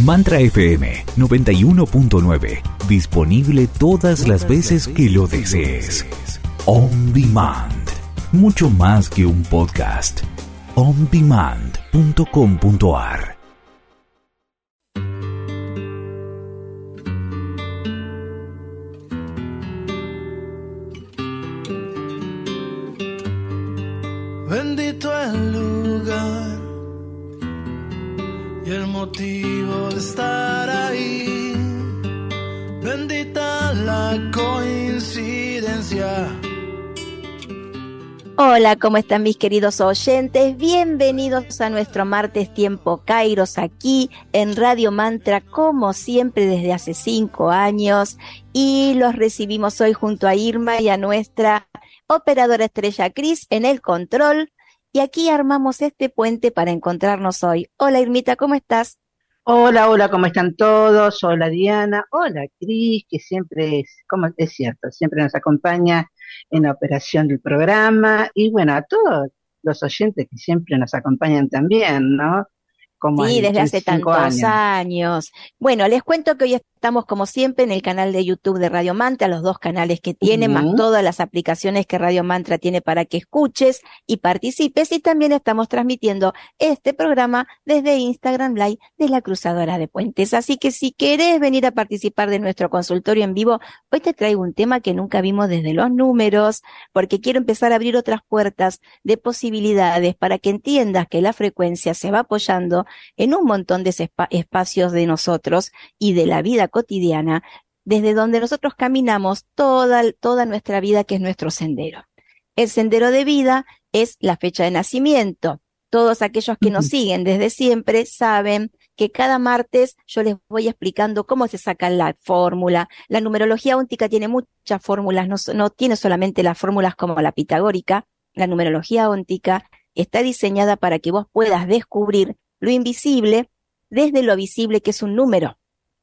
Mantra FM 91.9. Disponible todas las veces que lo desees. On Demand. Mucho más que un podcast. ondemand.com.ar. Bendito el lugar y el motivo de estar ahí. Bendita la coincidencia. Hola, ¿cómo están mis queridos oyentes? Bienvenidos a nuestro martes Tiempo Kairos aquí en Radio Mantra, como siempre desde hace 5 años. Y los recibimos hoy junto a Irma y a nuestra operadora estrella Cris en el control. Y aquí armamos este puente para encontrarnos hoy. Hola Irmita, ¿cómo estás? Hola, ¿cómo están todos? Hola Diana, hola Cris, que siempre es, como es cierto, siempre nos acompaña en la operación del programa, y bueno, a todos los oyentes que siempre nos acompañan también, ¿no? Como Sí, desde hace 5 tantos años. Bueno, les cuento que hoy estamos como siempre en el canal de YouTube de Radio Mantra, los 2 canales que tiene, más todas las aplicaciones que Radio Mantra tiene para que escuches y participes, y también estamos transmitiendo este programa desde Instagram Live de la Cruzadora de Puentes. Así que si querés venir a participar de nuestro consultorio en vivo, hoy te traigo un tema que nunca vimos desde los números, porque quiero empezar a abrir otras puertas de posibilidades para que entiendas que la frecuencia se va apoyando en un montón de espacios de nosotros y de la vida cotidiana, desde donde nosotros caminamos toda nuestra vida, que es nuestro sendero. El sendero de vida es la fecha de nacimiento. Todos aquellos que nos siguen desde siempre saben que cada martes yo les voy explicando cómo se saca la fórmula. La numerología óntica tiene muchas fórmulas, no tiene solamente las fórmulas como la pitagórica. La numerología óntica está diseñada para que vos puedas descubrir lo invisible desde lo visible, que es un número.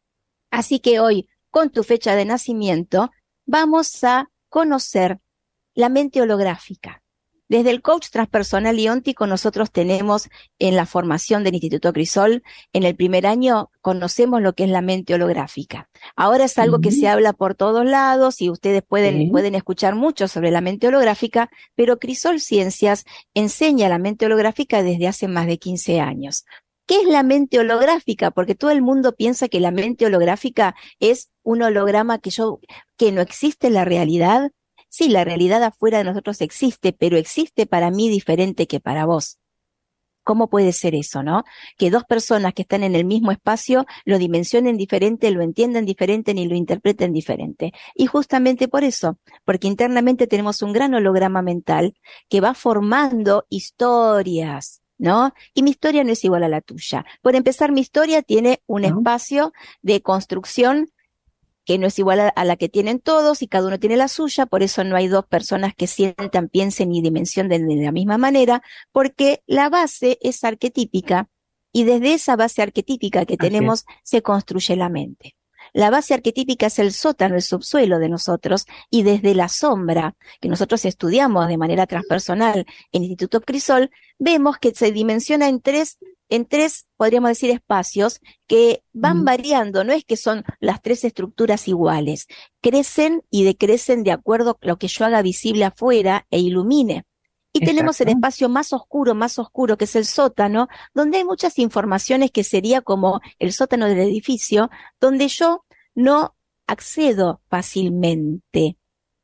Así que hoy, con tu fecha de nacimiento, vamos a conocer la mente holográfica. Desde el coach transpersonal y óntico nosotros tenemos en la formación del Instituto Crisol, en el primer año conocemos lo que es la mente holográfica. Ahora es algo que se habla por todos lados y ustedes pueden escuchar mucho sobre la mente holográfica, pero Crisol Ciencias enseña la mente holográfica desde hace más de 15 años. ¿Qué es la mente holográfica? Porque todo el mundo piensa que la mente holográfica es un holograma que no existe en la realidad. Sí, la realidad afuera de nosotros existe, pero existe para mí diferente que para vos. ¿Cómo puede ser eso, no? Que 2 personas que están en el mismo espacio lo dimensionen diferente, lo entiendan diferente, ni lo interpreten diferente. Y justamente por eso, porque internamente tenemos un gran holograma mental que va formando historias, ¿no? Y mi historia no es igual a la tuya. Por empezar, mi historia tiene un espacio de construcción que no es igual a la que tienen todos, y cada uno tiene la suya. Por eso no hay 2 personas que sientan, piensen y dimensionen de la misma manera, porque la base es arquetípica, y desde esa base arquetípica que tenemos se construye la mente. La base arquetípica es el sótano, el subsuelo de nosotros, y desde la sombra, que nosotros estudiamos de manera transpersonal en Instituto Crisol, vemos que se dimensiona en tres, podríamos decir, espacios que van variando. No es que son las 3 estructuras iguales, crecen y decrecen de acuerdo a lo que yo haga visible afuera e ilumine. Y tenemos el espacio más oscuro, que es el sótano, donde hay muchas informaciones, que sería como el sótano del edificio, donde yo no accedo fácilmente.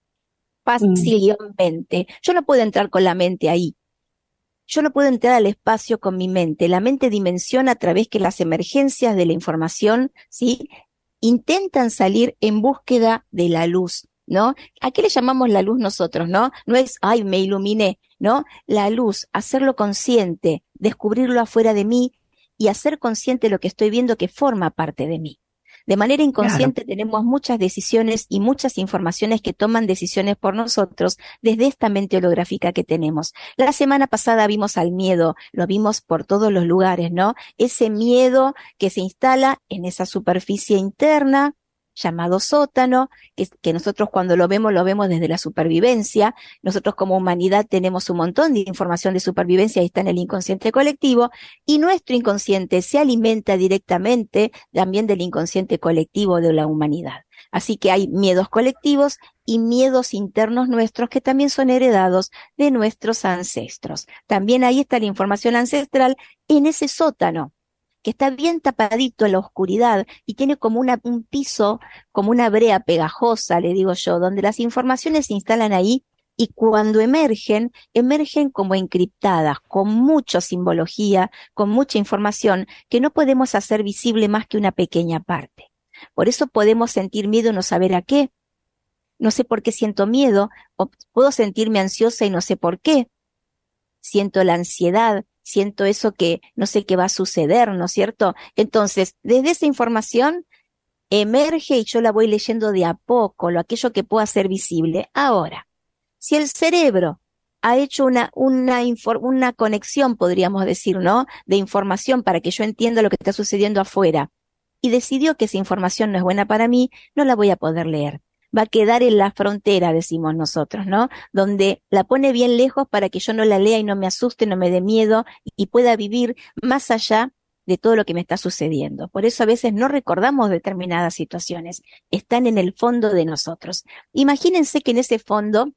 Yo no puedo entrar con la mente ahí. Yo no puedo entrar al espacio con mi mente. La mente dimensiona a través que las emergencias de la información, ¿sí?, intentan salir en búsqueda de la luz, ¿no? ¿A qué le llamamos la luz nosotros, no? No es, ay, me iluminé, ¿no? La luz, hacerlo consciente, descubrirlo afuera de mí y hacer consciente lo que estoy viendo que forma parte de mí. De manera inconsciente tenemos muchas decisiones y muchas informaciones que toman decisiones por nosotros desde esta mente holográfica que tenemos. La semana pasada vimos al miedo, lo vimos por todos los lugares, ¿no? Ese miedo que se instala en esa superficie interna llamado sótano, que nosotros cuando lo vemos desde la supervivencia. Nosotros como humanidad tenemos un montón de información de supervivencia y está en el inconsciente colectivo, y nuestro inconsciente se alimenta directamente también del inconsciente colectivo de la humanidad. Así que hay miedos colectivos y miedos internos nuestros que también son heredados de nuestros ancestros. También ahí está la información ancestral en ese sótano, que está bien tapadito en la oscuridad y tiene como un piso, como una brea pegajosa, le digo yo, donde las informaciones se instalan ahí y cuando emergen como encriptadas, con mucha simbología, con mucha información que no podemos hacer visible más que una pequeña parte. Por eso podemos sentir miedo y no saber a qué. No sé por qué siento miedo, o puedo sentirme ansiosa y no sé por qué. Siento la ansiedad, siento eso que no sé qué va a suceder, ¿no es cierto? Entonces, desde esa información emerge y yo la voy leyendo de a poco, aquello que puedo hacer visible. Ahora, si el cerebro ha hecho una conexión, podríamos decir, ¿no?, de información para que yo entienda lo que está sucediendo afuera, y decidió que esa información no es buena para mí, no la voy a poder leer. Va a quedar en la frontera, decimos nosotros, ¿no? Donde la pone bien lejos para que yo no la lea y no me asuste, no me dé miedo y pueda vivir más allá de todo lo que me está sucediendo. Por eso a veces no recordamos determinadas situaciones. Están en el fondo de nosotros. Imagínense que en ese fondo,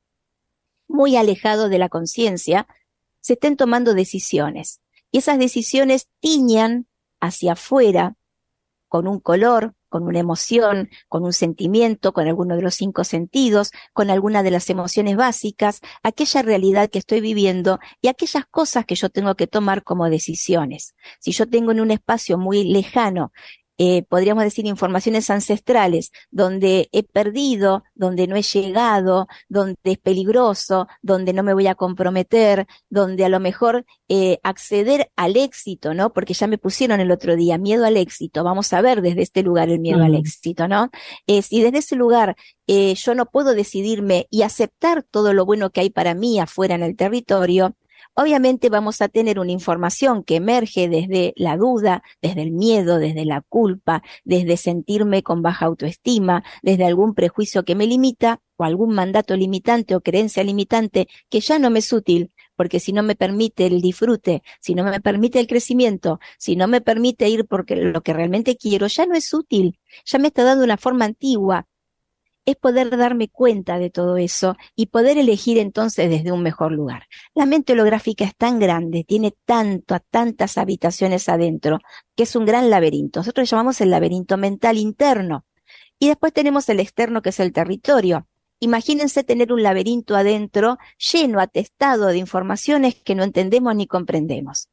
muy alejado de la conciencia, se estén tomando decisiones. Y esas decisiones tiñan hacia afuera con un color, con una emoción, con un sentimiento, con alguno de los 5 sentidos, con alguna de las emociones básicas, aquella realidad que estoy viviendo y aquellas cosas que yo tengo que tomar como decisiones. Si yo tengo en un espacio muy lejano, podríamos decir informaciones ancestrales, donde he perdido, donde no he llegado, donde es peligroso, donde no me voy a comprometer, donde a lo mejor acceder al éxito, ¿no? Porque ya me pusieron el otro día miedo al éxito. Vamos a ver desde este lugar el miedo al éxito, ¿no? Si desde ese lugar yo no puedo decidirme y aceptar todo lo bueno que hay para mí afuera en el territorio, obviamente vamos a tener una información que emerge desde la duda, desde el miedo, desde la culpa, desde sentirme con baja autoestima, desde algún prejuicio que me limita o algún mandato limitante o creencia limitante que ya no me es útil, porque si no me permite el disfrute, si no me permite el crecimiento, si no me permite ir porque lo que realmente quiero, ya no es útil, ya me está dando una forma antigua. Es poder darme cuenta de todo eso y poder elegir entonces desde un mejor lugar. La mente holográfica es tan grande, tiene tantas habitaciones adentro, que es un gran laberinto. Nosotros llamamos el laberinto mental interno. Y después tenemos el externo, que es el territorio. Imagínense tener un laberinto adentro lleno, atestado de informaciones que no entendemos ni comprendemos.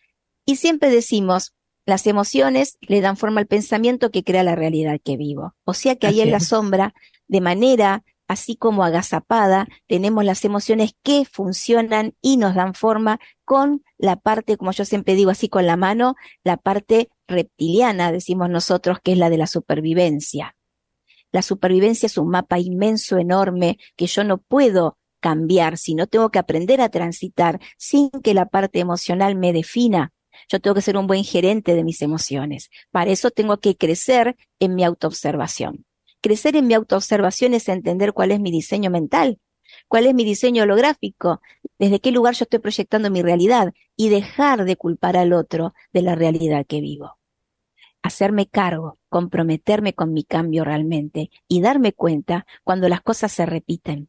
Y siempre decimos, las emociones le dan forma al pensamiento que crea la realidad que vivo. O sea que ahí en la sombra, de manera así como agazapada, tenemos las emociones que funcionan y nos dan forma con la parte, como yo siempre digo así con la mano, la parte reptiliana, decimos nosotros, que es la de la supervivencia. La supervivencia es un mapa inmenso, enorme, que yo no puedo cambiar, sino tengo que aprender a transitar sin que la parte emocional me defina. Yo tengo que ser un buen gerente de mis emociones. Para eso tengo que crecer en mi autoobservación. Crecer en mi autoobservación es entender cuál es mi diseño mental, cuál es mi diseño holográfico, desde qué lugar yo estoy proyectando mi realidad y dejar de culpar al otro de la realidad que vivo. Hacerme cargo, comprometerme con mi cambio realmente y darme cuenta cuando las cosas se repiten.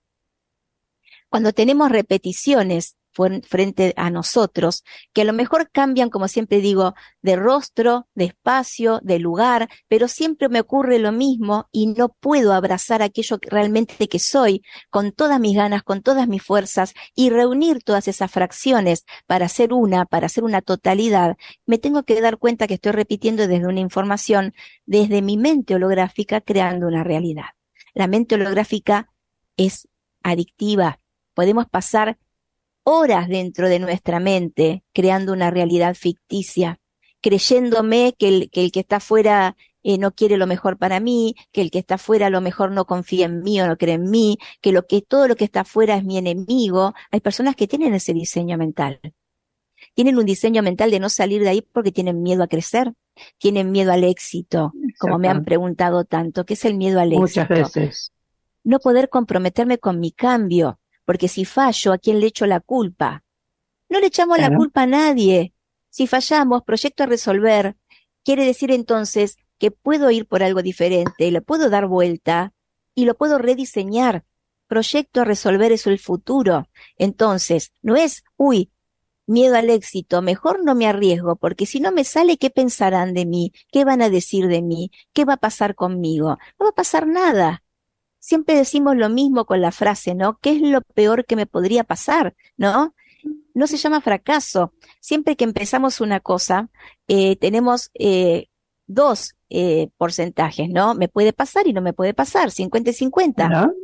Cuando tenemos repeticiones frente a nosotros, que a lo mejor cambian, como siempre digo, de rostro, de espacio, de lugar, pero siempre me ocurre lo mismo y no puedo abrazar aquello que realmente que soy, con todas mis ganas, con todas mis fuerzas, y reunir todas esas fracciones para hacer una totalidad. Me tengo que dar cuenta que estoy repitiendo desde una información, desde mi mente holográfica, creando una realidad. La mente holográfica es adictiva. Podemos pasar horas dentro de nuestra mente creando una realidad ficticia, creyéndome que el que está afuera no quiere lo mejor para mí, que el que está afuera a lo mejor no confía en mí o no cree en mí, que todo lo que está afuera es mi enemigo. Hay personas que tienen ese diseño mental. Tienen un diseño mental de no salir de ahí porque tienen miedo a crecer, tienen miedo al éxito, como me han preguntado tanto, que es el miedo al Muchas éxito. veces. No poder comprometerme con mi cambio, porque si fallo, ¿a quién le echo la culpa? No le echamos la Claro. culpa a nadie. Si fallamos, proyecto a resolver, quiere decir entonces que puedo ir por algo diferente, lo puedo dar vuelta y lo puedo rediseñar. Proyecto a resolver es el futuro. Entonces, no es, uy, miedo al éxito, mejor no me arriesgo, porque si no me sale, ¿qué pensarán de mí? ¿Qué van a decir de mí? ¿Qué va a pasar conmigo? No va a pasar nada. Siempre decimos lo mismo con la frase, ¿no? ¿Qué es lo peor que me podría pasar? ¿No? No se llama fracaso. Siempre que empezamos una cosa, tenemos dos porcentajes, ¿no? Me puede pasar y no me puede pasar, 50 y 50. Claro.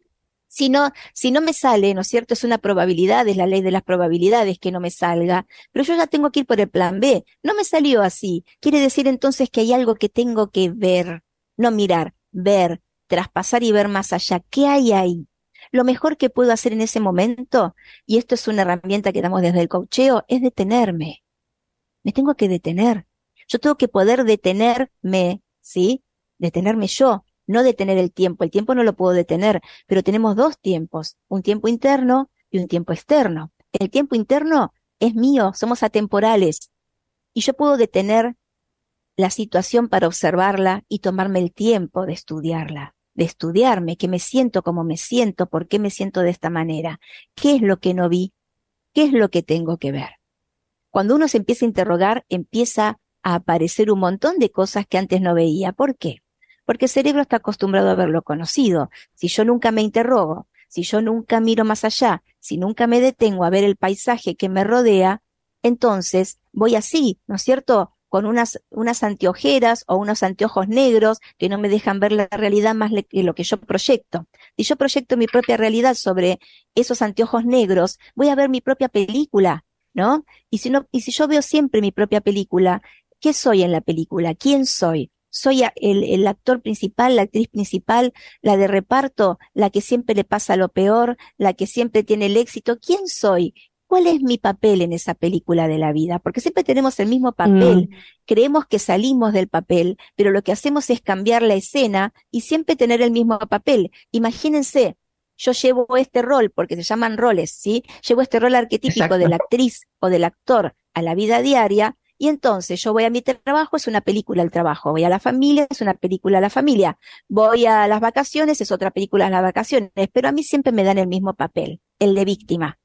Si no me sale, ¿no es cierto? Es una probabilidad, es la ley de las probabilidades que no me salga, pero yo ya tengo que ir por el plan B. No me salió así. Quiere decir entonces que hay algo que tengo que ver, no mirar, ver, traspasar y ver más allá. ¿Qué hay ahí? Lo mejor que puedo hacer en ese momento, y esto es una herramienta que damos desde el coacheo, es detenerme. Me tengo que detener. Yo tengo que poder detenerme, ¿sí? Detenerme yo, no detener el tiempo. El tiempo no lo puedo detener, pero tenemos dos tiempos, un tiempo interno y un tiempo externo. El tiempo interno es mío, somos atemporales, y yo puedo detener la situación para observarla y tomarme el tiempo de estudiarla, de estudiarme, que me siento como me siento, por qué me siento de esta manera, qué es lo que no vi, qué es lo que tengo que ver. Cuando uno se empieza a interrogar, empieza a aparecer un montón de cosas que antes no veía. ¿Por qué? Porque el cerebro está acostumbrado a ver lo conocido. Si yo nunca me interrogo, si yo nunca miro más allá, si nunca me detengo a ver el paisaje que me rodea, entonces voy así, ¿no es cierto?, con unas anteojeras o unos anteojos negros que no me dejan ver la realidad más que lo que yo proyecto. Si yo proyecto mi propia realidad sobre esos anteojos negros, voy a ver mi propia película, ¿no? Y si yo veo siempre mi propia película, ¿qué soy en la película? ¿Quién soy? ¿Soy el actor principal, la actriz principal, la de reparto, la que siempre le pasa lo peor, la que siempre tiene el éxito? ¿Quién soy? ¿Cuál es mi papel en esa película de la vida? Porque siempre tenemos el mismo papel. Creemos que salimos del papel, pero lo que hacemos es cambiar la escena y siempre tener el mismo papel. Imagínense, yo llevo este rol, porque se llaman roles, ¿sí? Llevo este rol arquetípico Exacto. de la actriz o del actor a la vida diaria, y entonces yo voy a mi trabajo, es una película el trabajo, voy a la familia, es una película la familia, voy a las vacaciones, es otra película las vacaciones, pero a mí siempre me dan el mismo papel, el de víctima.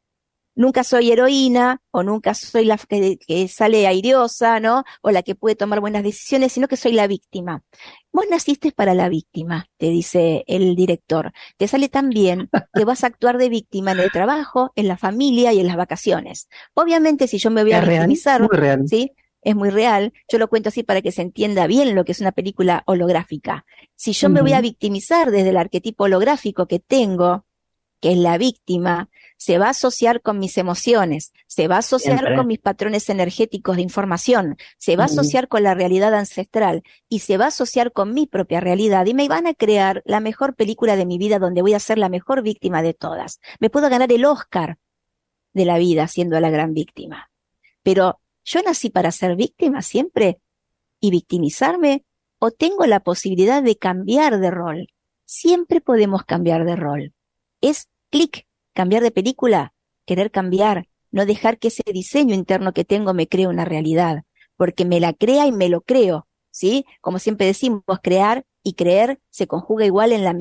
Nunca soy heroína, o nunca soy la que sale airiosa, ¿no? O la que puede tomar buenas decisiones, sino que soy la víctima. Vos naciste para la víctima, te dice el director. Te sale tan bien que vas a actuar de víctima en el trabajo, en la familia y en las vacaciones. Obviamente, si yo me voy a Es real, victimizar, muy real. ¿sí? Es muy real. Yo lo cuento así para que se entienda bien lo que es una película holográfica. Si yo me voy a victimizar desde el arquetipo holográfico que tengo, que es la víctima, se va a asociar con mis emociones, se va a asociar Siempre. con mis patrones energéticos de información, se va a asociar con la realidad ancestral y se va a asociar con mi propia realidad y me van a crear la mejor película de mi vida donde voy a ser la mejor víctima de todas. Me puedo ganar el Oscar de la vida siendo la gran víctima. Pero yo nací para ser víctima siempre y victimizarme, o tengo la posibilidad de cambiar de rol. Siempre podemos cambiar de rol. Es clic, cambiar de película, querer cambiar, no dejar que ese diseño interno que tengo me cree una realidad, porque me la crea y me lo creo, ¿sí? Como siempre decimos, crear y creer se conjuga igual en la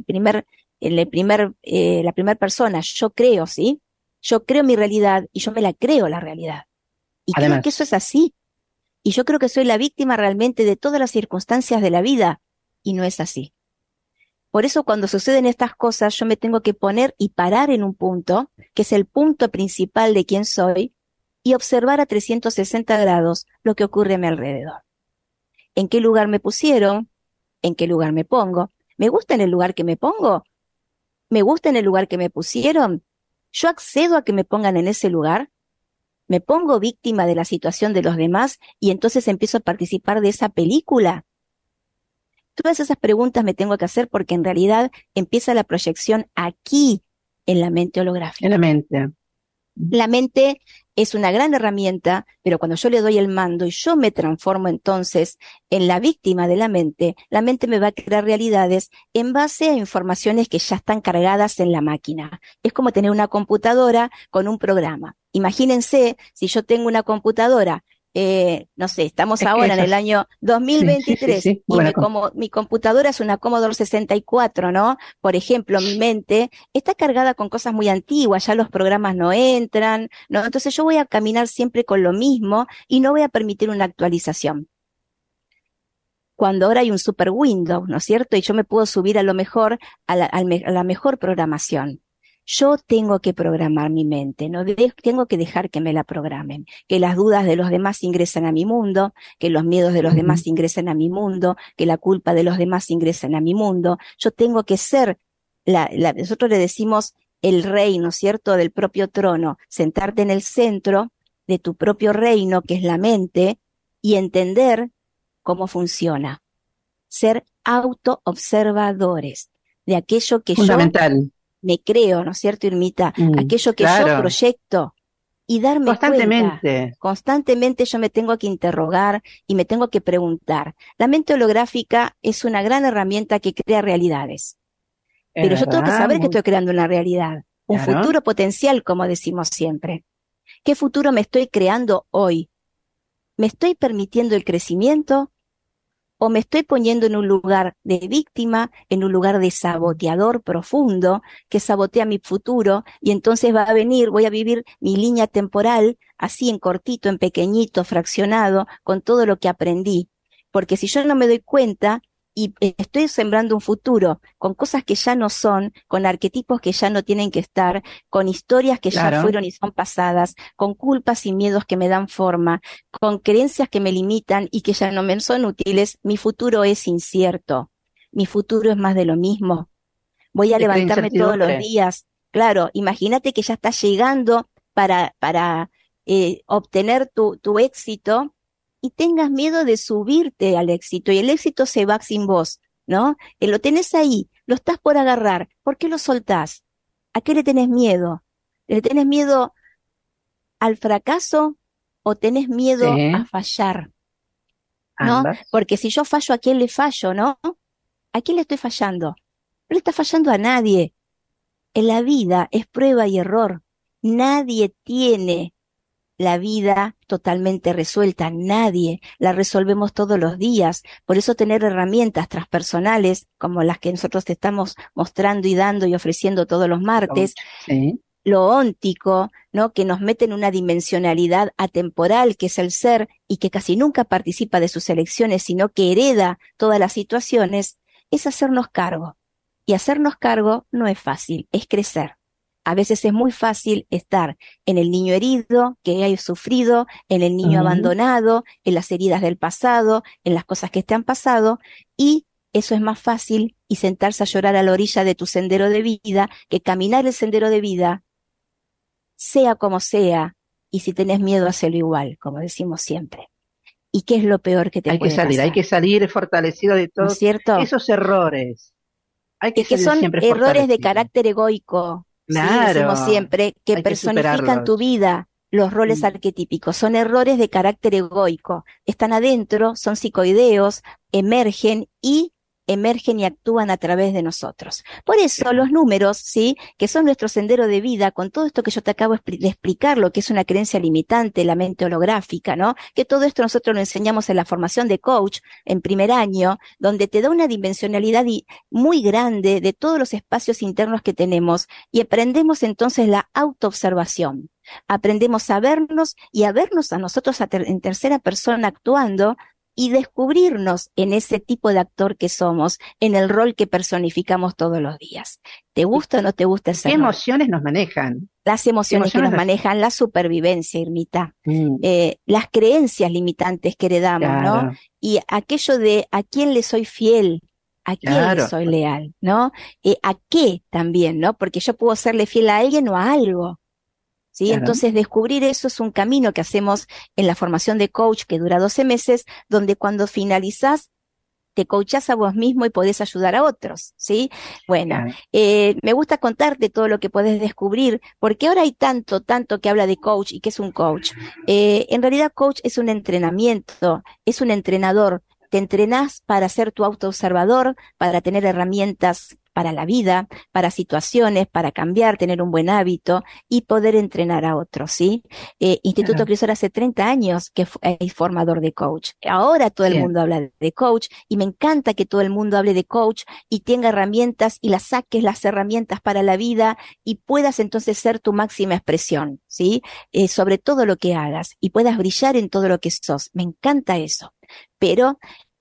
primera persona. Yo creo, ¿sí? Yo creo mi realidad y yo me la creo la realidad. Y Además, creo que eso es así. Y yo creo que soy la víctima realmente de todas las circunstancias de la vida, y no es así. Por eso cuando suceden estas cosas yo me tengo que poner y parar en un punto, que es el punto principal de quién soy, y observar a 360 grados lo que ocurre a mi alrededor. ¿En qué lugar me pusieron? ¿En qué lugar me pongo? ¿Me gusta en el lugar que me pongo? ¿Me gusta en el lugar que me pusieron? ¿Yo accedo a que me pongan en ese lugar? ¿Me pongo víctima de la situación de los demás y entonces empiezo a participar de esa película? Todas esas preguntas me tengo que hacer porque en realidad empieza la proyección aquí en la mente holográfica. en la mente. La mente es una gran herramienta, pero cuando yo le doy el mando y yo me transformo entonces en la víctima de la mente me va a crear realidades en base a informaciones que ya están cargadas en la máquina. Es como tener una computadora con un programa. Imagínense si yo tengo una computadora, no sé, estamos ahora en el año 2023 sí. y mi computadora es una Commodore 64, ¿no? Por ejemplo, mi mente está cargada con cosas muy antiguas, ya los programas no entran, ¿no? Entonces yo voy a caminar siempre con lo mismo y no voy a permitir una actualización. Cuando ahora hay un super Windows, ¿no es cierto? Y yo me puedo subir a lo mejor a la mejor programación. Yo tengo que programar mi mente, no tengo que dejar que me la programen, que las dudas de los demás ingresen a mi mundo, que los miedos de los demás ingresen a mi mundo, que la culpa de los demás ingresen a mi mundo. Yo tengo que ser, nosotros le decimos el rey, ¿no es cierto?, del propio trono, sentarte en el centro de tu propio reino, que es la mente, y entender cómo funciona. Ser autoobservadores de aquello que Fundamental. me creo, ¿no es cierto, Irmita? Aquello que yo proyecto y darme cuenta. Constantemente yo me tengo que interrogar y me tengo que preguntar. La mente holográfica es una gran herramienta que crea realidades. Pero yo tengo que saber que estoy creando una realidad, un futuro potencial, como decimos siempre. ¿Qué futuro me estoy creando hoy? ¿Me estoy permitiendo el crecimiento? ¿O me estoy poniendo en un lugar de víctima, en un lugar de saboteador profundo, que sabotea mi futuro, y entonces voy a vivir mi línea temporal, así en cortito, en pequeñito, fraccionado, con todo lo que aprendí? Porque si yo no me doy cuenta, y estoy sembrando un futuro con cosas que ya no son, con arquetipos que ya no tienen que estar, con historias que ya fueron y son pasadas, con culpas y miedos que me dan forma, con creencias que me limitan y que ya no me son útiles, mi futuro es incierto. Mi futuro es más de lo mismo. Voy a levantarme todos los días. Claro, imagínate que ya estás llegando para obtener tu éxito, y tengas miedo de subirte al éxito, y el éxito se va sin vos, ¿no? Lo tenés ahí, lo estás por agarrar, ¿por qué lo soltás? ¿A qué le tenés miedo? ¿Le tenés miedo al fracaso o tenés miedo a fallar? ¿No? Ambas. Porque si yo fallo, ¿a quién le fallo, no? ¿A quién le estoy fallando? No le está fallando a nadie. En la vida es prueba y error. Nadie tiene la vida totalmente resuelta, nadie, la resolvemos todos los días. Por eso tener herramientas transpersonales como las que nosotros te estamos mostrando y dando y ofreciendo todos los martes, lo óntico, ¿no?, que nos mete en una dimensionalidad atemporal, que es el ser, y que casi nunca participa de sus elecciones, sino que hereda todas las situaciones, es hacernos cargo. Y hacernos cargo no es fácil, es crecer. A veces es muy fácil estar en el niño herido que hay sufrido, en el niño abandonado, en las heridas del pasado, en las cosas que te han pasado, y eso es más fácil, y sentarse a llorar a la orilla de tu sendero de vida, que caminar el sendero de vida, sea como sea, y si tenés miedo, hacelo igual, como decimos siempre. ¿Y qué es lo peor que te puede pasar? Hay que salir fortalecido de todos esos errores. Hay que son siempre errores de carácter egoico. Claro, sí, decimos siempre que personifican tu vida, los roles arquetípicos, son errores de carácter egoico, están adentro, son psicoideos, emergen y actúan a través de nosotros. Por eso los números, ¿sí?, que son nuestro sendero de vida, con todo esto que yo te acabo de explicar, lo que es una creencia limitante, la mente holográfica, ¿no?, que todo esto nosotros lo enseñamos en la formación de coach en primer año, donde te da una dimensionalidad muy grande de todos los espacios internos que tenemos, y aprendemos entonces la autoobservación. Aprendemos a vernos y a vernos a nosotros en tercera persona actuando, y descubrirnos en ese tipo de actor que somos, en el rol que personificamos todos los días. ¿Te gusta o no te gusta ese rol? ¿Qué rol? emociones nos manejan? Las emociones que nos manejan, la supervivencia, Irmita, las creencias limitantes que heredamos, ¿no? Y aquello de a quién le soy fiel, a quién le soy leal, ¿no? A qué también, ¿no? Porque yo puedo serle fiel a alguien o a algo. ¿Sí? Entonces descubrir eso es un camino que hacemos en la formación de coach, que dura 12 meses, donde cuando finalizás te coachás a vos mismo y podés ayudar a otros, ¿sí? Bueno, Claro. me gusta contarte todo lo que podés descubrir, porque ahora hay tanto que habla de coach y qué es un coach. En realidad, coach es un entrenamiento, es un entrenador. Te entrenás para ser tu autoobservador, para tener herramientas para la vida, para situaciones, para cambiar, tener un buen hábito y poder entrenar a otros, ¿sí? Instituto Claro. Crisol hace 30 años que es formador de coach. Ahora todo el Bien. mundo habla de coach y me encanta que todo el mundo hable de coach y tenga herramientas y las saques las herramientas para la vida y puedas entonces ser tu máxima expresión, ¿sí? Sobre todo lo que hagas y puedas brillar en todo lo que sos. Me encanta eso. Pero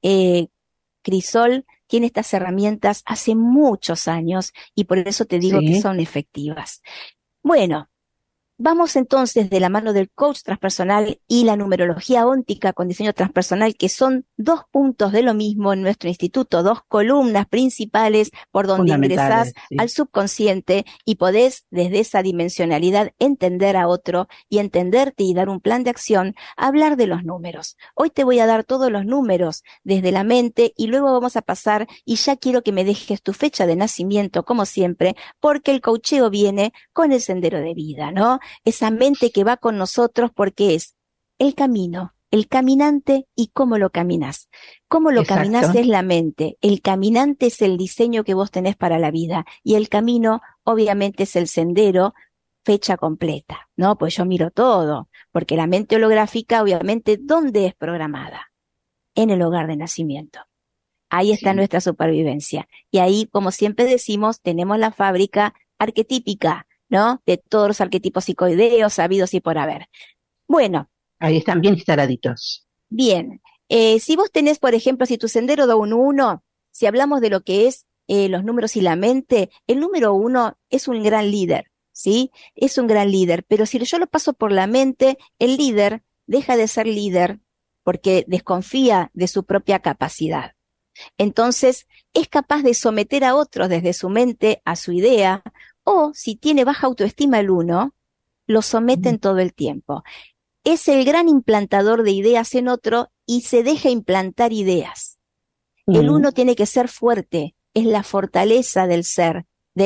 Crisol tiene estas herramientas hace muchos años y por eso te digo que Sí. son efectivas. Bueno, vamos entonces de la mano del coach transpersonal y la numerología óntica con diseño transpersonal, que son dos puntos de lo mismo en nuestro instituto, dos columnas principales por donde ingresás Fundamentales, sí. al subconsciente y podés desde esa dimensionalidad entender a otro y entenderte y dar un plan de acción, hablar de los números. Hoy te voy a dar todos los números desde la mente y luego vamos a pasar y ya quiero que me dejes tu fecha de nacimiento como siempre, porque el coacheo viene con el sendero de vida, ¿no? Esa mente que va con nosotros porque es el camino, el caminante y cómo lo caminas. Cómo lo caminás Exacto. es la mente, el caminante es el diseño que vos tenés para la vida y el camino obviamente es el sendero, fecha completa, ¿no? Pues yo miro todo, porque la mente holográfica obviamente, ¿dónde es programada? En el hogar de nacimiento. Ahí está Sí. nuestra supervivencia. Y ahí, como siempre decimos, tenemos la fábrica arquetípica, ¿no? De todos los arquetipos psicoideos habidos y por haber. Bueno, Ahí están bien instaladitos. bien. Si vos tenés, por ejemplo, si tu sendero da un 1, si hablamos de lo que es los números y la mente, el número 1 es un gran líder, ¿sí? Es un gran líder, pero si yo lo paso por la mente, el líder deja de ser líder porque desconfía de su propia capacidad. Entonces, es capaz de someter a otros desde su mente a su idea, o si tiene baja autoestima el 1, lo someten todo el tiempo. Es el gran implantador de ideas en otro y se deja implantar ideas. El 1 tiene que ser fuerte, es la fortaleza del ser,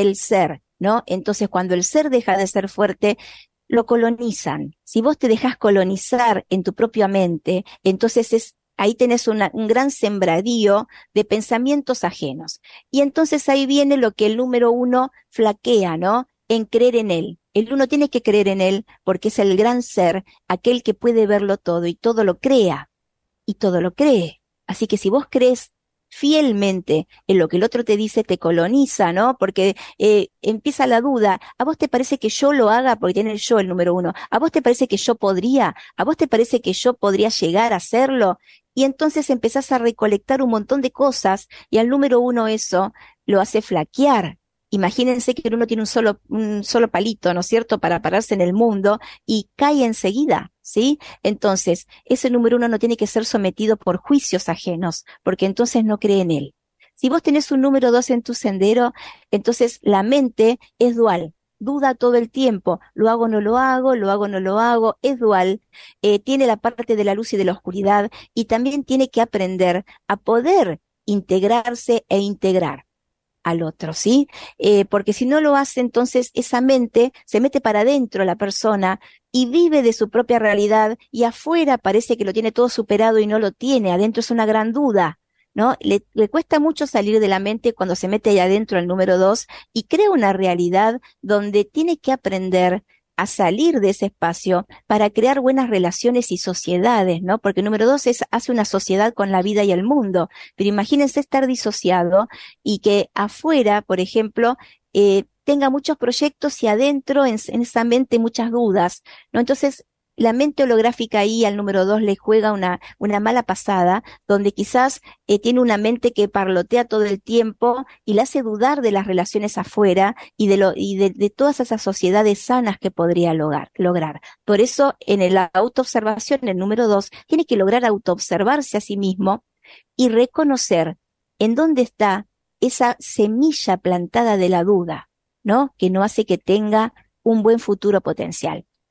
¿no? Entonces, cuando el ser deja de ser fuerte, lo colonizan. Si vos te dejás colonizar en tu propia mente, entonces ahí tenés un gran sembradío de pensamientos ajenos. Y entonces ahí viene lo que el número 1 flaquea, ¿no? En creer en él. El 1 tiene que creer en él porque es el gran ser, aquel que puede verlo todo y todo lo crea y todo lo cree. Así que si vos crees fielmente en lo que el otro te dice, te coloniza, ¿no? Porque empieza la duda. ¿A vos te parece que yo lo haga? Porque tiene el yo, el número 1. ¿A vos te parece que yo podría? ¿A vos te parece que yo podría llegar a hacerlo? Y entonces empezás a recolectar un montón de cosas y al número 1 eso lo hace flaquear. Imagínense que uno tiene un solo palito, ¿no es cierto?, para pararse en el mundo y cae enseguida, ¿sí? Entonces, ese número 1 no tiene que ser sometido por juicios ajenos, porque entonces no cree en él. Si vos tenés un número 2 en tu sendero, entonces la mente es dual, duda todo el tiempo, lo hago, no lo hago, lo hago, no lo hago, es dual, tiene la parte de la luz y de la oscuridad y también tiene que aprender a poder integrarse e integrar al otro, ¿sí? Porque si no lo hace, entonces esa mente se mete para adentro la persona y vive de su propia realidad y afuera parece que lo tiene todo superado y no lo tiene, adentro es una gran duda, ¿no? Le cuesta mucho salir de la mente cuando se mete ahí adentro el número 2 y crea una realidad donde tiene que aprender a salir de ese espacio para crear buenas relaciones y sociedades, ¿no? Porque el número 2 hace una sociedad con la vida y el mundo, pero imagínense estar disociado y que afuera, por ejemplo, tenga muchos proyectos y adentro en esa mente muchas dudas, ¿no? Entonces, la mente holográfica ahí al número 2 le juega una mala pasada, donde quizás tiene una mente que parlotea todo el tiempo y le hace dudar de las relaciones afuera y de todas esas sociedades sanas que podría lograr. Por eso, en la autoobservación, el número 2 tiene que lograr autoobservarse a sí mismo y reconocer en dónde está esa semilla plantada de la duda, ¿no? Que no hace que tenga un buen futuro potencial.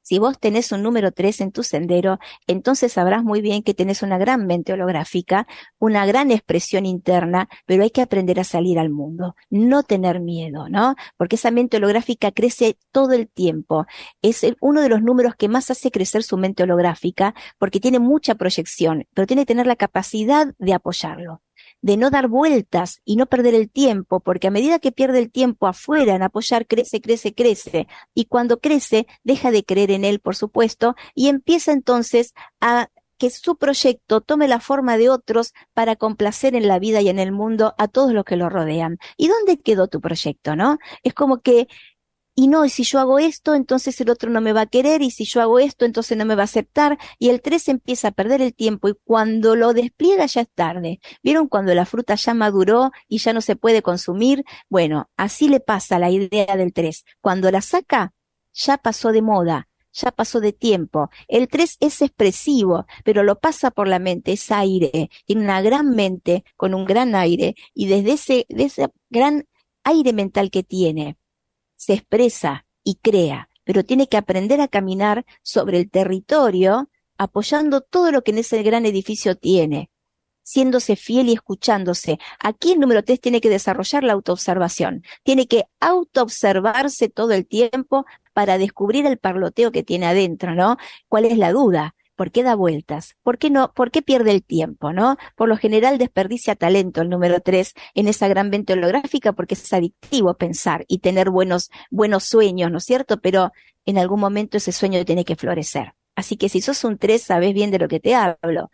Si vos tenés un número 3 en tu sendero, entonces sabrás muy bien que tenés una gran mente holográfica, una gran expresión interna, pero hay que aprender a salir al mundo, no tener miedo, ¿no? Porque esa mente holográfica crece todo el tiempo. Es uno de los números que más hace crecer su mente holográfica porque tiene mucha proyección, pero tiene que tener la capacidad de apoyarlo, de no dar vueltas y no perder el tiempo, porque a medida que pierde el tiempo afuera en apoyar, crece, crece, crece. Y cuando crece, deja de creer en él, por supuesto, y empieza entonces a que su proyecto tome la forma de otros para complacer en la vida y en el mundo a todos los que lo rodean. ¿Y dónde quedó tu proyecto, no? Es como que y no, y si yo hago esto, entonces el otro no me va a querer, y si yo hago esto, entonces no me va a aceptar, y el 3 empieza a perder el tiempo, y cuando lo despliega ya es tarde. ¿Vieron cuando la fruta ya maduró y ya no se puede consumir? Bueno, así le pasa a la idea del 3. Cuando la saca, ya pasó de moda, ya pasó de tiempo. El 3 es expresivo, pero lo pasa por la mente, es aire, tiene una gran mente con un gran aire, y desde ese gran aire mental que tiene, se expresa y crea, pero tiene que aprender a caminar sobre el territorio apoyando todo lo que en ese gran edificio tiene, siéndose fiel y escuchándose. Aquí el número 3 tiene que desarrollar la autoobservación, tiene que autoobservarse todo el tiempo para descubrir el parloteo que tiene adentro, ¿no? ¿Cuál es la duda? ¿Por qué da vueltas? ¿Por qué no? ¿Por qué pierde el tiempo, no? Por lo general desperdicia talento el número 3 en esa gran mente holográfica porque es adictivo pensar y tener buenos sueños, ¿no es cierto? Pero en algún momento ese sueño tiene que florecer. Así que si sos un 3, sabés bien de lo que te hablo.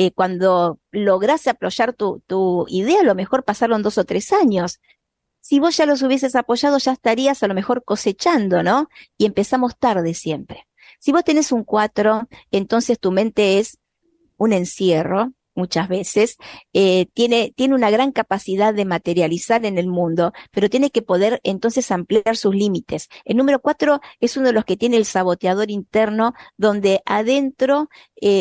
Cuando lográs apoyar tu idea, a lo mejor pasaron 2 o 3 años. Si vos ya los hubieses apoyado, ya estarías a lo mejor cosechando, ¿no? Y empezamos tarde siempre. Si vos tenés un 4, entonces tu mente es un encierro, muchas veces, tiene una gran capacidad de materializar en el mundo, pero tiene que poder entonces ampliar sus límites. El número 4 es uno de los que tiene el saboteador interno, donde adentro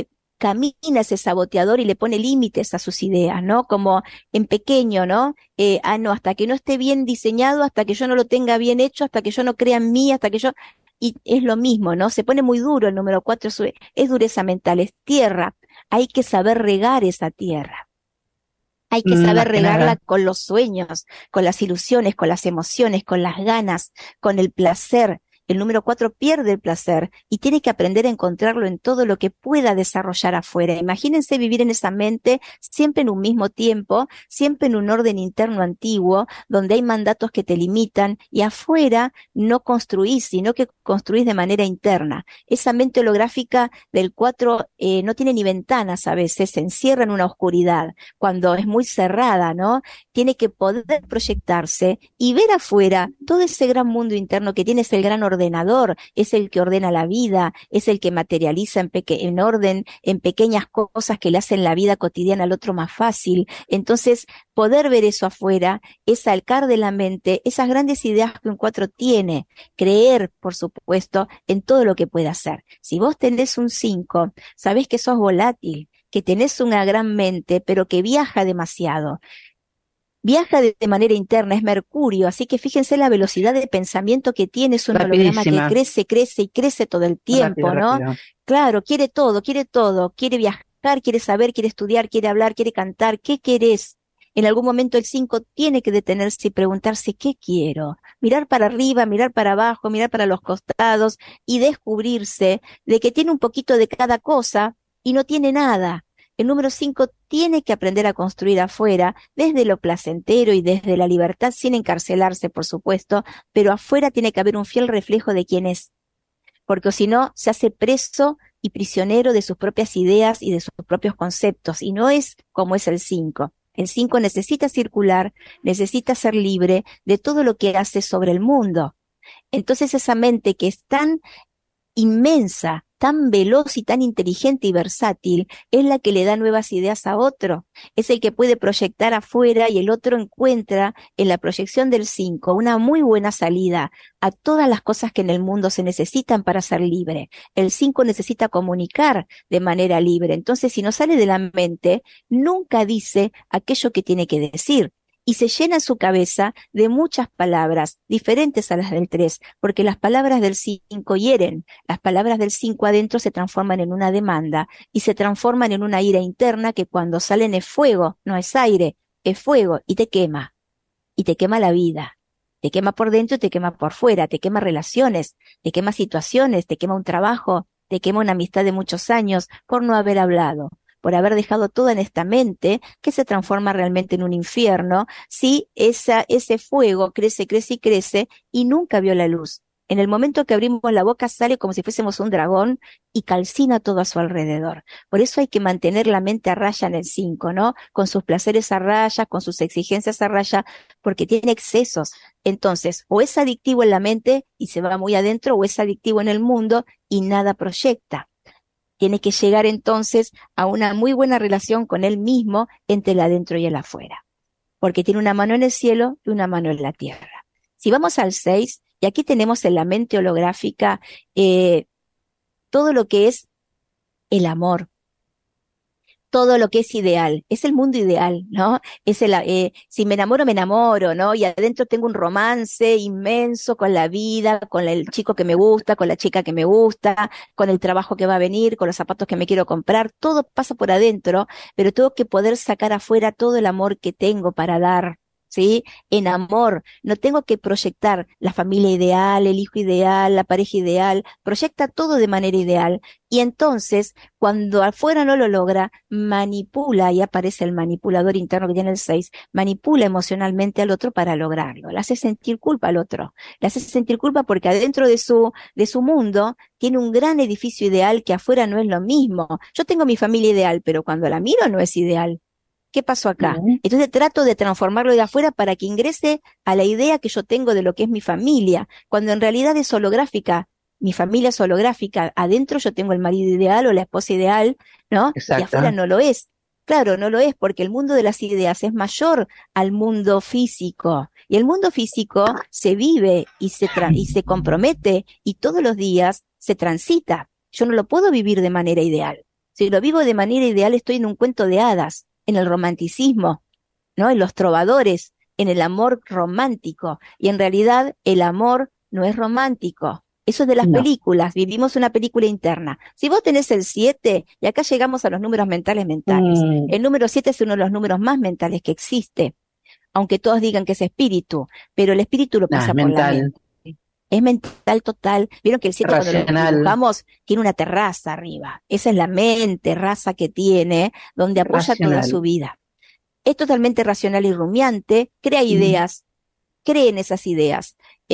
camina ese saboteador y le pone límites a sus ideas, ¿no? Como en pequeño, ¿no? No, hasta que no esté bien diseñado, hasta que yo no lo tenga bien hecho, hasta que yo no crea en mí, hasta que yo... Y es lo mismo, ¿no? Se pone muy duro el número 4, es dureza mental, es tierra. Hay que saber regar esa tierra. Hay que saber regarla con los sueños, con las ilusiones, con las emociones, con las ganas, con el placer. El número 4 pierde el placer y tiene que aprender a encontrarlo en todo lo que pueda desarrollar afuera. Imagínense vivir en esa mente siempre en un mismo tiempo, siempre en un orden interno antiguo, donde hay mandatos que te limitan y afuera no construís, sino que construís de manera interna. Esa mente holográfica del 4 no tiene ni ventanas a veces, se encierra en una oscuridad, cuando es muy cerrada, ¿no? Tiene que poder proyectarse y ver afuera todo ese gran mundo interno que tiene, es el gran ordenador, es el que ordena la vida, es el que materializa en orden, en pequeñas cosas que le hacen la vida cotidiana al otro más fácil. Entonces, poder ver eso afuera es sacar de la mente esas grandes ideas que un 4 tiene, creer, por supuesto, en todo lo que puede hacer. Si vos tenés un 5, sabés que sos volátil, que tenés una gran mente, pero que viaja demasiado. Viaja de manera interna, es Mercurio, así que fíjense la velocidad de pensamiento que tiene, es un holograma que crece, crece y crece todo el tiempo, ¿no? Rápido. Claro, quiere todo, quiere viajar, quiere saber, quiere estudiar, quiere hablar, quiere cantar. ¿Qué querés? En algún momento el 5 tiene que detenerse y preguntarse, ¿qué quiero? Mirar para arriba, mirar para abajo, mirar para los costados y descubrirse de que tiene un poquito de cada cosa y no tiene nada. El número 5 tiene que aprender a construir afuera, desde lo placentero y desde la libertad, sin encarcelarse, por supuesto, pero afuera tiene que haber un fiel reflejo de quién es, porque si no, se hace preso y prisionero de sus propias ideas y de sus propios conceptos, y no es como es el 5. El 5 necesita circular, necesita ser libre de todo lo que hace sobre el mundo. Entonces esa mente que es tan inmensa, tan veloz y tan inteligente y versátil, es la que le da nuevas ideas a otro. Es el que puede proyectar afuera y el otro encuentra en la proyección del 5 una muy buena salida a todas las cosas que en el mundo se necesitan para ser libre. El 5 necesita comunicar de manera libre. Entonces, si no sale de la mente, nunca dice aquello que tiene que decir. y se llena en su cabeza de muchas palabras diferentes a las del 3, porque las palabras del 5 hieren, las palabras del 5 adentro se transforman en una demanda y se transforman en una ira interna que cuando salen es fuego, no es aire, es fuego y te quema la vida. Te quema por dentro y te quema por fuera, te quema relaciones, te quema situaciones, te quema un trabajo, te quema una amistad de muchos años por no haber hablado, por haber dejado todo en esta mente que se transforma realmente en un infierno si ese fuego crece, crece y crece y nunca vio la luz. En el momento que abrimos la boca sale como si fuésemos un dragón y calcina todo a su alrededor. Por eso hay que mantener la mente a raya en el 5, ¿no? Con sus placeres a raya, con sus exigencias a raya, porque tiene excesos. Entonces, o es adictivo en la mente y se va muy adentro, o es adictivo en el mundo y nada proyecta. Tiene que llegar entonces a una muy buena relación con él mismo entre el adentro y el afuera, porque tiene una mano en el cielo y una mano en la tierra. Si vamos al 6, y aquí tenemos en la mente holográfica todo lo que es el amor, todo lo que es ideal, es el mundo ideal, ¿no? Si me enamoro, ¿no? Y adentro tengo un romance inmenso con la vida, con el chico que me gusta, con la chica que me gusta, con el trabajo que va a venir, con los zapatos que me quiero comprar, todo pasa por adentro, pero tengo que poder sacar afuera todo el amor que tengo para dar. ¿Sí? En amor, no tengo que proyectar la familia ideal, el hijo ideal, la pareja ideal, proyecta todo de manera ideal y entonces cuando afuera no lo logra, manipula y aparece el manipulador interno que tiene el 6, manipula emocionalmente al otro para lograrlo, le hace sentir culpa al otro, le hace sentir culpa porque adentro de su mundo tiene un gran edificio ideal que afuera no es lo mismo. Yo tengo mi familia ideal, pero cuando la miro no es ideal. ¿Qué pasó acá? Entonces trato de transformarlo de afuera para que ingrese a la idea que yo tengo de lo que es mi familia, cuando en realidad es holográfica. Mi familia es holográfica. Adentro yo tengo el marido ideal o la esposa ideal, ¿no? Exacto. Y afuera no lo es. Claro, no lo es porque el mundo de las ideas es mayor al mundo físico. Y el mundo físico se vive y se compromete y todos los días se transita. Yo no lo puedo vivir de manera ideal. Si lo vivo de manera ideal estoy en un cuento de hadas, en el romanticismo, ¿no? En los trovadores, en el amor romántico. Y en realidad el amor no es romántico. Eso es de las películas. Vivimos una película interna. Si vos tenés el 7, y acá llegamos a los números mentales. El número 7 es uno de los números más mentales que existe. Aunque todos digan que es espíritu, pero el espíritu lo pasa por la mente. Es mental total. Vieron que el 7 cuando lo dibujamos tiene una terraza arriba. Esa es la mente, raza que tiene, donde apoya toda su vida. Es totalmente racional y rumiante, crea ideas, cree en esas ideas,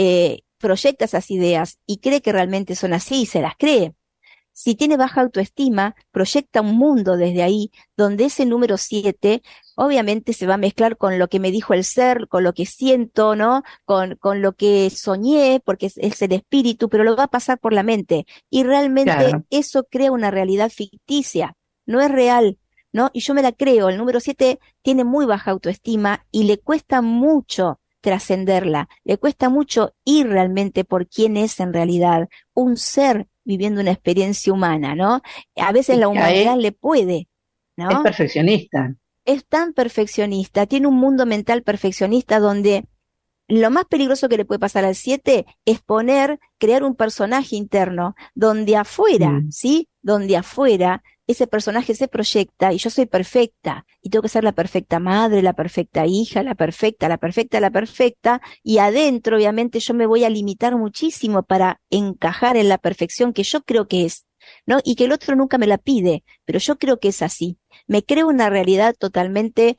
proyecta esas ideas y cree que realmente son así y se las cree. Si tiene baja autoestima, proyecta un mundo desde ahí, donde ese número 7 obviamente se va a mezclar con lo que me dijo el ser, con lo que siento, ¿no? Con lo que soñé, porque es el espíritu, pero lo va a pasar por la mente. Y realmente eso crea una realidad ficticia, no es real, ¿no? Y yo me la creo, el número 7 tiene muy baja autoestima y le cuesta mucho trascenderla, le cuesta mucho ir realmente por quién es en realidad, un ser viviendo una experiencia humana, ¿no? A veces la humanidad le puede, ¿no? Es perfeccionista. Es tan perfeccionista, tiene un mundo mental perfeccionista donde lo más peligroso que le puede pasar al 7 es crear un personaje interno, donde afuera, ¿sí? Donde afuera ese personaje se proyecta y yo soy perfecta y tengo que ser la perfecta madre, la perfecta hija, la perfecta, y adentro obviamente yo me voy a limitar muchísimo para encajar en la perfección que yo creo que es, ¿no? Y que el otro nunca me la pide, pero yo creo que es así. Me creo una realidad totalmente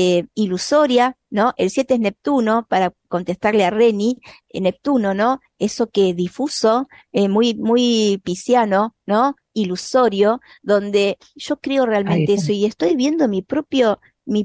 ilusoria, ¿no? El 7 es Neptuno, para contestarle a Reni, Neptuno, ¿no? Eso que difuso, muy pisciano, ¿no? Ilusorio, donde yo creo realmente eso y estoy viendo mi propio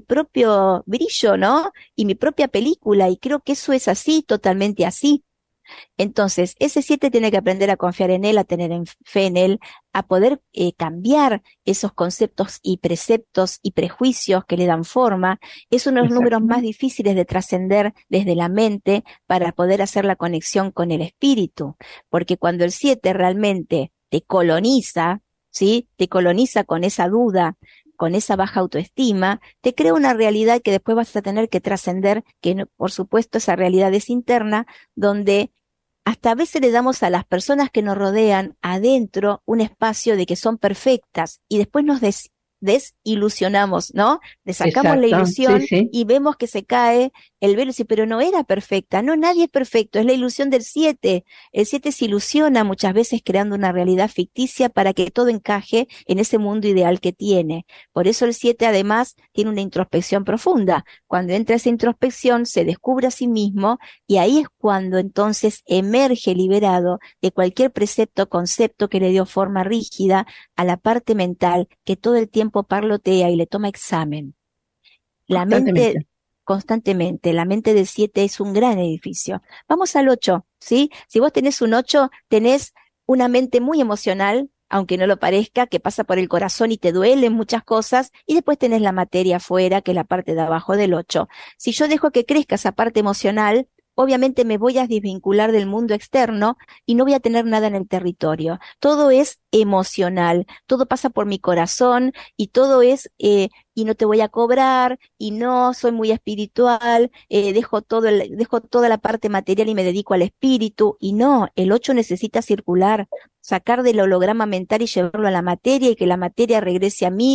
brillo, ¿no? Y mi propia película y creo que eso es así, totalmente así. Entonces, ese 7 tiene que aprender a confiar en él, a tener fe en él, a poder cambiar esos conceptos y preceptos y prejuicios que le dan forma. Es uno de los números más difíciles de trascender desde la mente para poder hacer la conexión con el espíritu, porque cuando el 7 realmente te coloniza, ¿sí? Te coloniza con esa duda, con esa baja autoestima, te crea una realidad que después vas a tener que trascender, que no, por supuesto esa realidad es interna, donde hasta a veces le damos a las personas que nos rodean adentro un espacio de que son perfectas y después nos desilusionamos, ¿no? Le sacamos la Exacto, sí, ilusión sí, y vemos que se cae el velo y dice, pero no era perfecta. No, nadie es perfecto, es la ilusión del 7. El 7 se ilusiona muchas veces creando una realidad ficticia para que todo encaje en ese mundo ideal que tiene. Por eso el 7 además tiene una introspección profunda. Cuando entra esa introspección se descubre a sí mismo y ahí es cuando entonces emerge liberado de cualquier precepto o concepto que le dio forma rígida a la parte mental que todo el tiempo parlotea y le toma examen. La mente constantemente, la mente del 7 es un gran edificio. Vamos al 8, ¿sí? Si vos tenés un 8, tenés una mente muy emocional, aunque no lo parezca, que pasa por el corazón y te duelen muchas cosas, y después tenés la materia afuera, que es la parte de abajo del 8. Si yo dejo que crezca esa parte emocional, obviamente me voy a desvincular del mundo externo y no voy a tener nada en el territorio. Todo es emocional, todo pasa por mi corazón y todo es, y no te voy a cobrar, y no soy muy espiritual, dejo toda la parte material y me dedico al espíritu, y no, el 8 necesita circular, sacar del holograma mental y llevarlo a la materia y que la materia regrese a mí,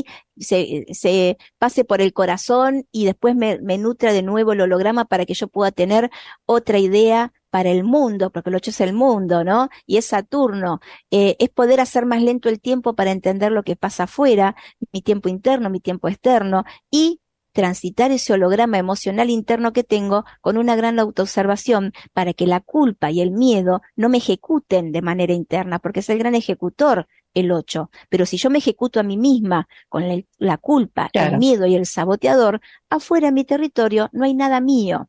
se pase por el corazón y después me nutra de nuevo el holograma para que yo pueda tener otra idea para el mundo, porque el 8 es el mundo, ¿no? Y es Saturno, es poder hacer más lento el tiempo para entender lo que pasa afuera, mi tiempo interno, mi tiempo externo, y transitar ese holograma emocional interno que tengo con una gran autoobservación para que la culpa y el miedo no me ejecuten de manera interna, porque es el gran ejecutor el 8. Pero si yo me ejecuto a mí misma con la culpa, el claro. miedo y el saboteador, afuera en mi territorio no hay nada mío.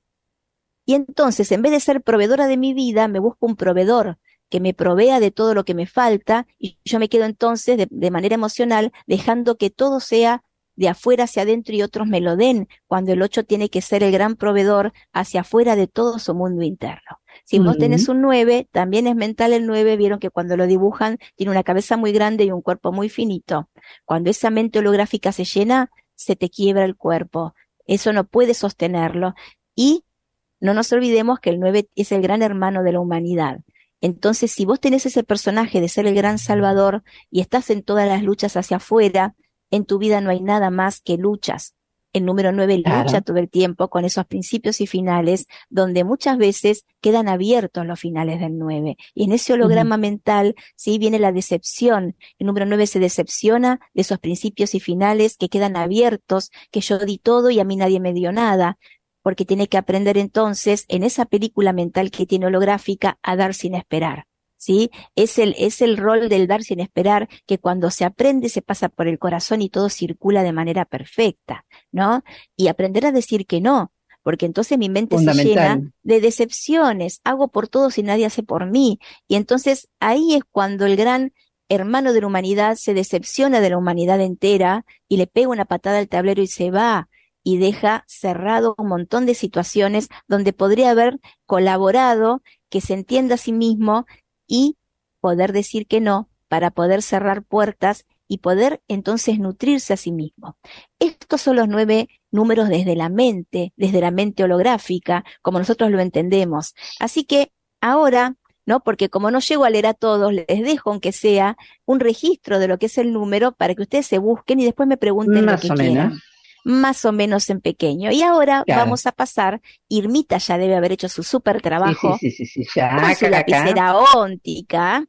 Y entonces, en vez de ser proveedora de mi vida, me busco un proveedor que me provea de todo lo que me falta y yo me quedo entonces de manera emocional dejando que todo sea de afuera hacia adentro y otros me lo den, cuando el 8 tiene que ser el gran proveedor hacia afuera de todo su mundo interno. Si vos tenés un 9, también es mental el 9, vieron que cuando lo dibujan tiene una cabeza muy grande y un cuerpo muy finito. Cuando esa mente holográfica se llena, se te quiebra el cuerpo. Eso no puede sostenerlo. Y no nos olvidemos que el 9 es el gran hermano de la humanidad. Entonces, si vos tenés ese personaje de ser el gran salvador y estás en todas las luchas hacia afuera, en tu vida no hay nada más que luchas. El número 9 lucha Claro. todo el tiempo con esos principios y finales, donde muchas veces quedan abiertos los finales del 9. Y en ese holograma mental, sí, viene la decepción. El número 9 se decepciona de esos principios y finales que quedan abiertos, que yo di todo y a mí nadie me dio nada, porque tiene que aprender entonces, en esa película mental que tiene holográfica, a dar sin esperar. ¿Sí? Es el rol del dar sin esperar, que cuando se aprende se pasa por el corazón y todo circula de manera perfecta, ¿no? Y aprender a decir que no, porque entonces mi mente se llena Fundamental. de decepciones, hago por todos y nadie hace por mí. Y entonces ahí es cuando el gran hermano de la humanidad se decepciona de la humanidad entera y le pega una patada al tablero y se va. Y deja cerrado un montón de situaciones donde podría haber colaborado, que se entienda a sí mismo y poder decir que no para poder cerrar puertas y poder entonces nutrirse a sí mismo. Estos son los 9 números desde la mente holográfica, como nosotros lo entendemos. Así que ahora, ¿no? Porque como no llego a leer a todos, les dejo aunque sea un registro de lo que es el número para que ustedes se busquen y después me pregunten lo Más que o quieran. menos. Más o menos en pequeño. Y ahora Claro. vamos a pasar, Irmita ya debe haber hecho su súper Sí, trabajo sí. Ya, con su acá, lapicera óntica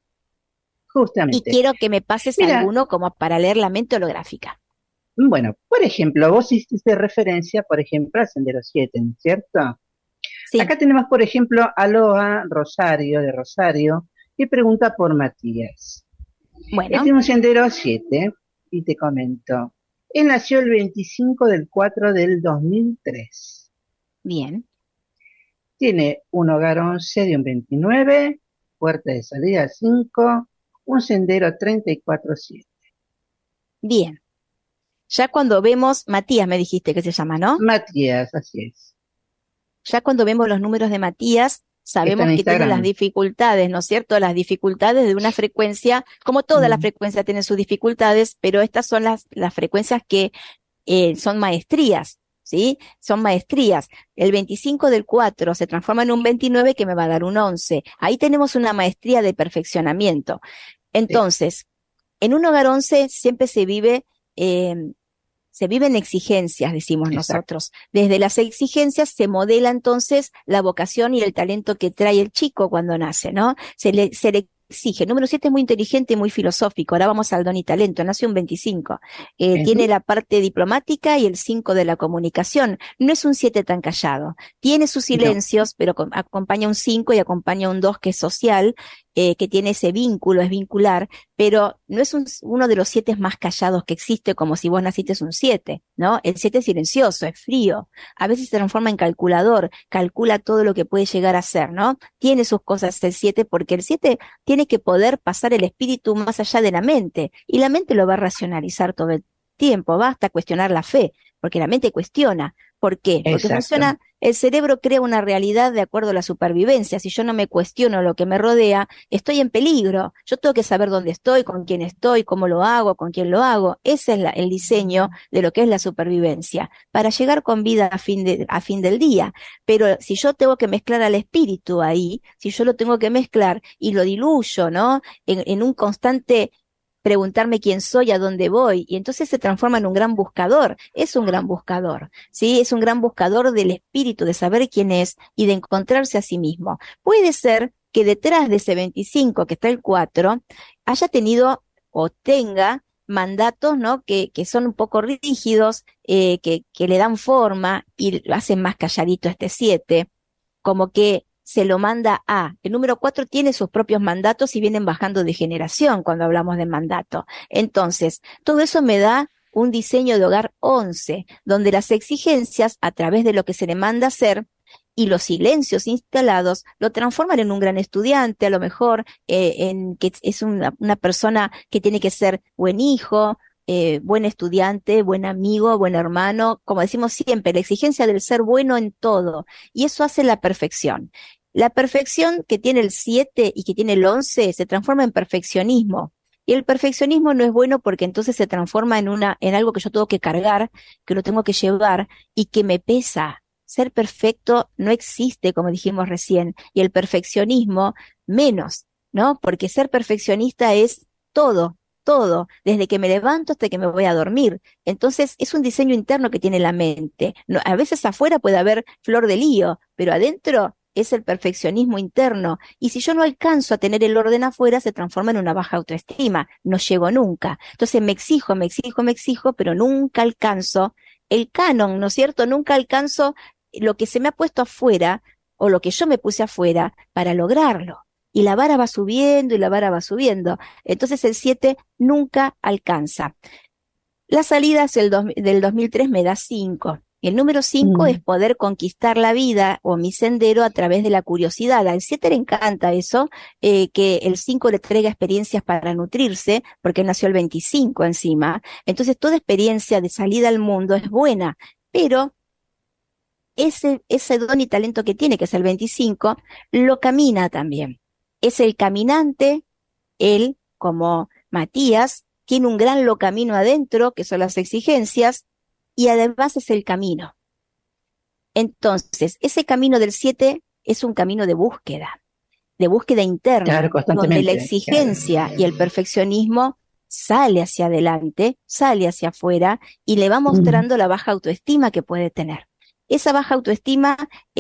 y justamente. quiero que me pases Mira, alguno como para leer la mente holográfica. bueno, por ejemplo, vos hiciste referencia, por ejemplo, al Sendero 7, ¿no es cierto? Sí, Acá tenemos, por ejemplo, a Loa Rosario, de Rosario, que pregunta por Matías. Él bueno, tiene un Sendero 7, y te comento. Él nació el 25 del 4 del 2003. bien, Tiene un hogar 11 de un 29, puerta de salida 5, un sendero 34-7. bien. Ya cuando vemos, Matías me dijiste que se llama, ¿no? Matías, así es. Ya cuando vemos los números de Matías, sabemos en que tiene las Instagram. dificultades, ¿no es cierto? Las dificultades de una frecuencia, como todas las frecuencias tienen sus dificultades, pero estas son las frecuencias que son maestrías, ¿sí? Son maestrías. El 25 del 4 se transforma en un 29 que me va a dar un 11. Ahí tenemos una maestría de perfeccionamiento. Entonces, en un hogar 11 siempre se viven exigencias, decimos Exacto. nosotros. Desde las exigencias se modela entonces la vocación y el talento que trae el chico cuando nace, ¿no? Se le exige. Número 7 es muy inteligente y muy filosófico. Ahora vamos al don y talento. Nace un 25. Tiene la parte diplomática y el 5 de la comunicación. No es un 7 tan callado. Tiene sus silencios, pero acompaña un 5 y acompaña un 2 que es social, que tiene ese vínculo, es vincular, pero no es uno de los 7 más callados que existe, como si vos naciste un 7, ¿no? El 7 es silencioso, es frío. A veces se transforma en calculador, calcula todo lo que puede llegar a ser, ¿no? Tiene sus cosas el 7, porque el 7 tiene que poder pasar el espíritu más allá de la mente, y la mente lo va a racionalizar todo el tiempo, va hasta cuestionar la fe, porque la mente cuestiona. ¿Por qué? Porque funciona, el cerebro crea una realidad de acuerdo a la supervivencia. Si yo no me cuestiono lo que me rodea, estoy en peligro. Yo tengo que saber dónde estoy, con quién estoy, cómo lo hago, con quién lo hago. Ese es el diseño de lo que es la supervivencia, para llegar con vida a fin del día. Pero si yo tengo que mezclar al espíritu ahí, si yo lo tengo que mezclar y lo diluyo, ¿no? En un constante preguntarme quién soy, a dónde voy, y entonces se transforma en un gran buscador. Es un gran buscador, ¿sí? Es un gran buscador del espíritu, de saber quién es y de encontrarse a sí mismo. Puede ser que detrás de ese 25, que está el 4, haya tenido o tenga mandatos, ¿no? Que son un poco rígidos, que le dan forma y lo hacen más calladito este 7, como que se lo manda a. El número 4 tiene sus propios mandatos y vienen bajando de generación cuando hablamos de mandato. Entonces, todo eso me da un diseño de hogar 11, donde las exigencias, a través de lo que se le manda hacer, y los silencios instalados, lo transforman en un gran estudiante, a lo mejor en que es una persona que tiene que ser buen hijo, buen estudiante, buen amigo, buen hermano, como decimos siempre, la exigencia del ser bueno en todo, y eso hace la perfección. La perfección que tiene el 7 y que tiene el 11 se transforma en perfeccionismo. Y el perfeccionismo no es bueno porque entonces se transforma en algo que yo tengo que cargar, que lo tengo que llevar y que me pesa. Ser perfecto no existe, como dijimos recién, y el perfeccionismo menos, ¿no? Porque ser perfeccionista es todo, desde que me levanto hasta que me voy a dormir. Entonces es un diseño interno que tiene la mente. No, a veces afuera puede haber flor de lío, pero adentro es el perfeccionismo interno. Y si yo no alcanzo a tener el orden afuera, se transforma en una baja autoestima. No llego nunca. Entonces me exijo, pero nunca alcanzo el canon, ¿no es cierto? Nunca alcanzo lo que se me ha puesto afuera o lo que yo me puse afuera para lograrlo. Y la vara va subiendo y la vara va subiendo. Entonces el 7 nunca alcanza. La salida del 2003 me da 5. El número 5 es poder conquistar la vida o mi sendero a través de la curiosidad. Al 7 le encanta eso, que el 5 le traiga experiencias para nutrirse, porque nació el 25 encima. Entonces toda experiencia de salida al mundo es buena, pero ese don y talento que tiene, que es el 25, lo camina también. Es el caminante, él, como Matías, tiene un gran locamino adentro, que son las exigencias, y además es el camino. Entonces, ese camino del 7 es un camino de búsqueda interna, claro, donde la exigencia y el perfeccionismo sale hacia adelante, sale hacia afuera, y le va mostrando la baja autoestima que puede tener. Esa baja autoestima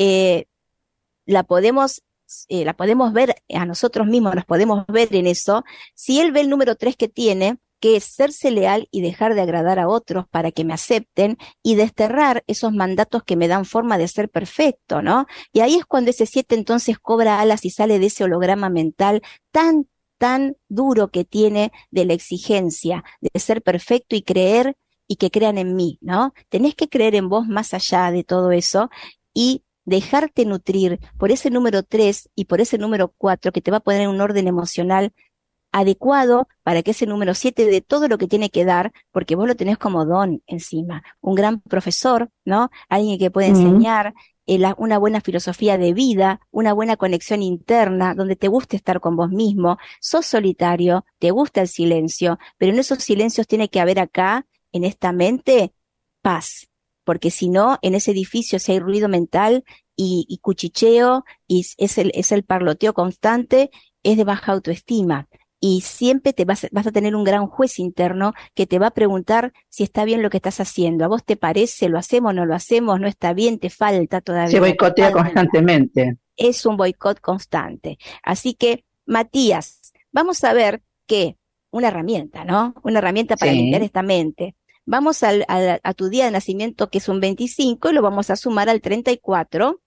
la podemos ver a nosotros mismos, nos podemos ver en eso. Si él ve el número 3 que tiene, que es serse leal y dejar de agradar a otros para que me acepten y desterrar esos mandatos que me dan forma de ser perfecto, ¿no? Y ahí es cuando ese 7 entonces cobra alas y sale de ese holograma mental tan duro que tiene de la exigencia, de ser perfecto y creer y que crean en mí, ¿no? Tenés que creer en vos más allá de todo eso y dejarte nutrir por ese número 3 y por ese número 4 que te va a poner en un orden emocional adecuado para que ese número 7 dé todo lo que tiene que dar, porque vos lo tenés como don encima. Un gran profesor, ¿no? Alguien que puede enseñar, una buena filosofía de vida, una buena conexión interna, donde te guste estar con vos mismo. Sos solitario, te gusta el silencio, pero en esos silencios tiene que haber acá, en esta mente, paz. Porque si no, en ese edificio, si hay ruido mental y cuchicheo, y es el parloteo constante, es de baja autoestima. Y siempre vas a tener un gran juez interno que te va a preguntar si está bien lo que estás haciendo. ¿A vos te parece? ¿Lo hacemos? ¿No lo hacemos? ¿No está bien? ¿Te falta todavía? Se boicotea constantemente. Es un boicot constante. Así que, Matías, vamos a ver que una herramienta, ¿no? Una herramienta para limpiar esta mente. Vamos a tu día de nacimiento, que es un 25, y lo vamos a sumar al 34,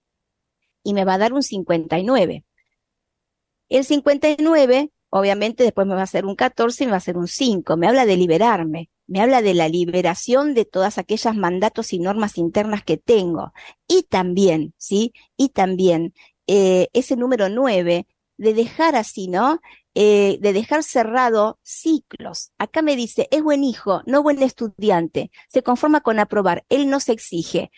y me va a dar un 59. El 59... obviamente después me va a hacer un 14 y me va a hacer un 5. Me habla de liberarme, me habla de la liberación de todas aquellas mandatos y normas internas que tengo. Y también, ¿sí? Y también ese número 9, de dejar así, ¿no? De dejar cerrado ciclos. Acá me dice, es buen hijo, no buen estudiante. Se conforma con aprobar, él no se exige.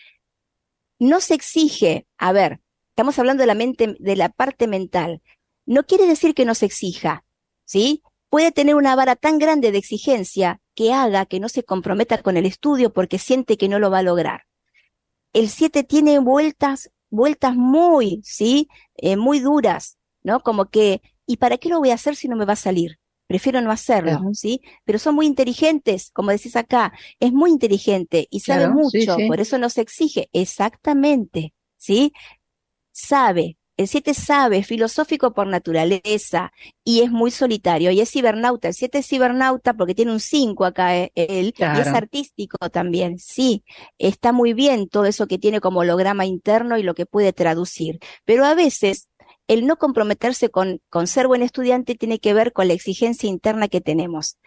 No se exige, a ver, estamos hablando de la mente, de la parte mental. No quiere decir que no se exija, ¿sí? Puede tener una vara tan grande de exigencia que haga que no se comprometa con el estudio porque siente que no lo va a lograr. El 7 tiene vueltas muy, ¿sí? Muy duras, ¿no? Como que, ¿y para qué lo voy a hacer si no me va a salir? Prefiero no hacerlo, ¿sí? Pero son muy inteligentes, como decís acá, es muy inteligente y sabe mucho, por eso no se exige. Exactamente, ¿sí? Sabe. El 7 sabe, es filosófico por naturaleza y es muy solitario y es cibernauta. El 7 es cibernauta porque tiene un 5 acá él y es artístico también. Sí, está muy bien todo eso que tiene como holograma interno y lo que puede traducir. Pero a veces el no comprometerse con ser buen estudiante tiene que ver con la exigencia interna que tenemos.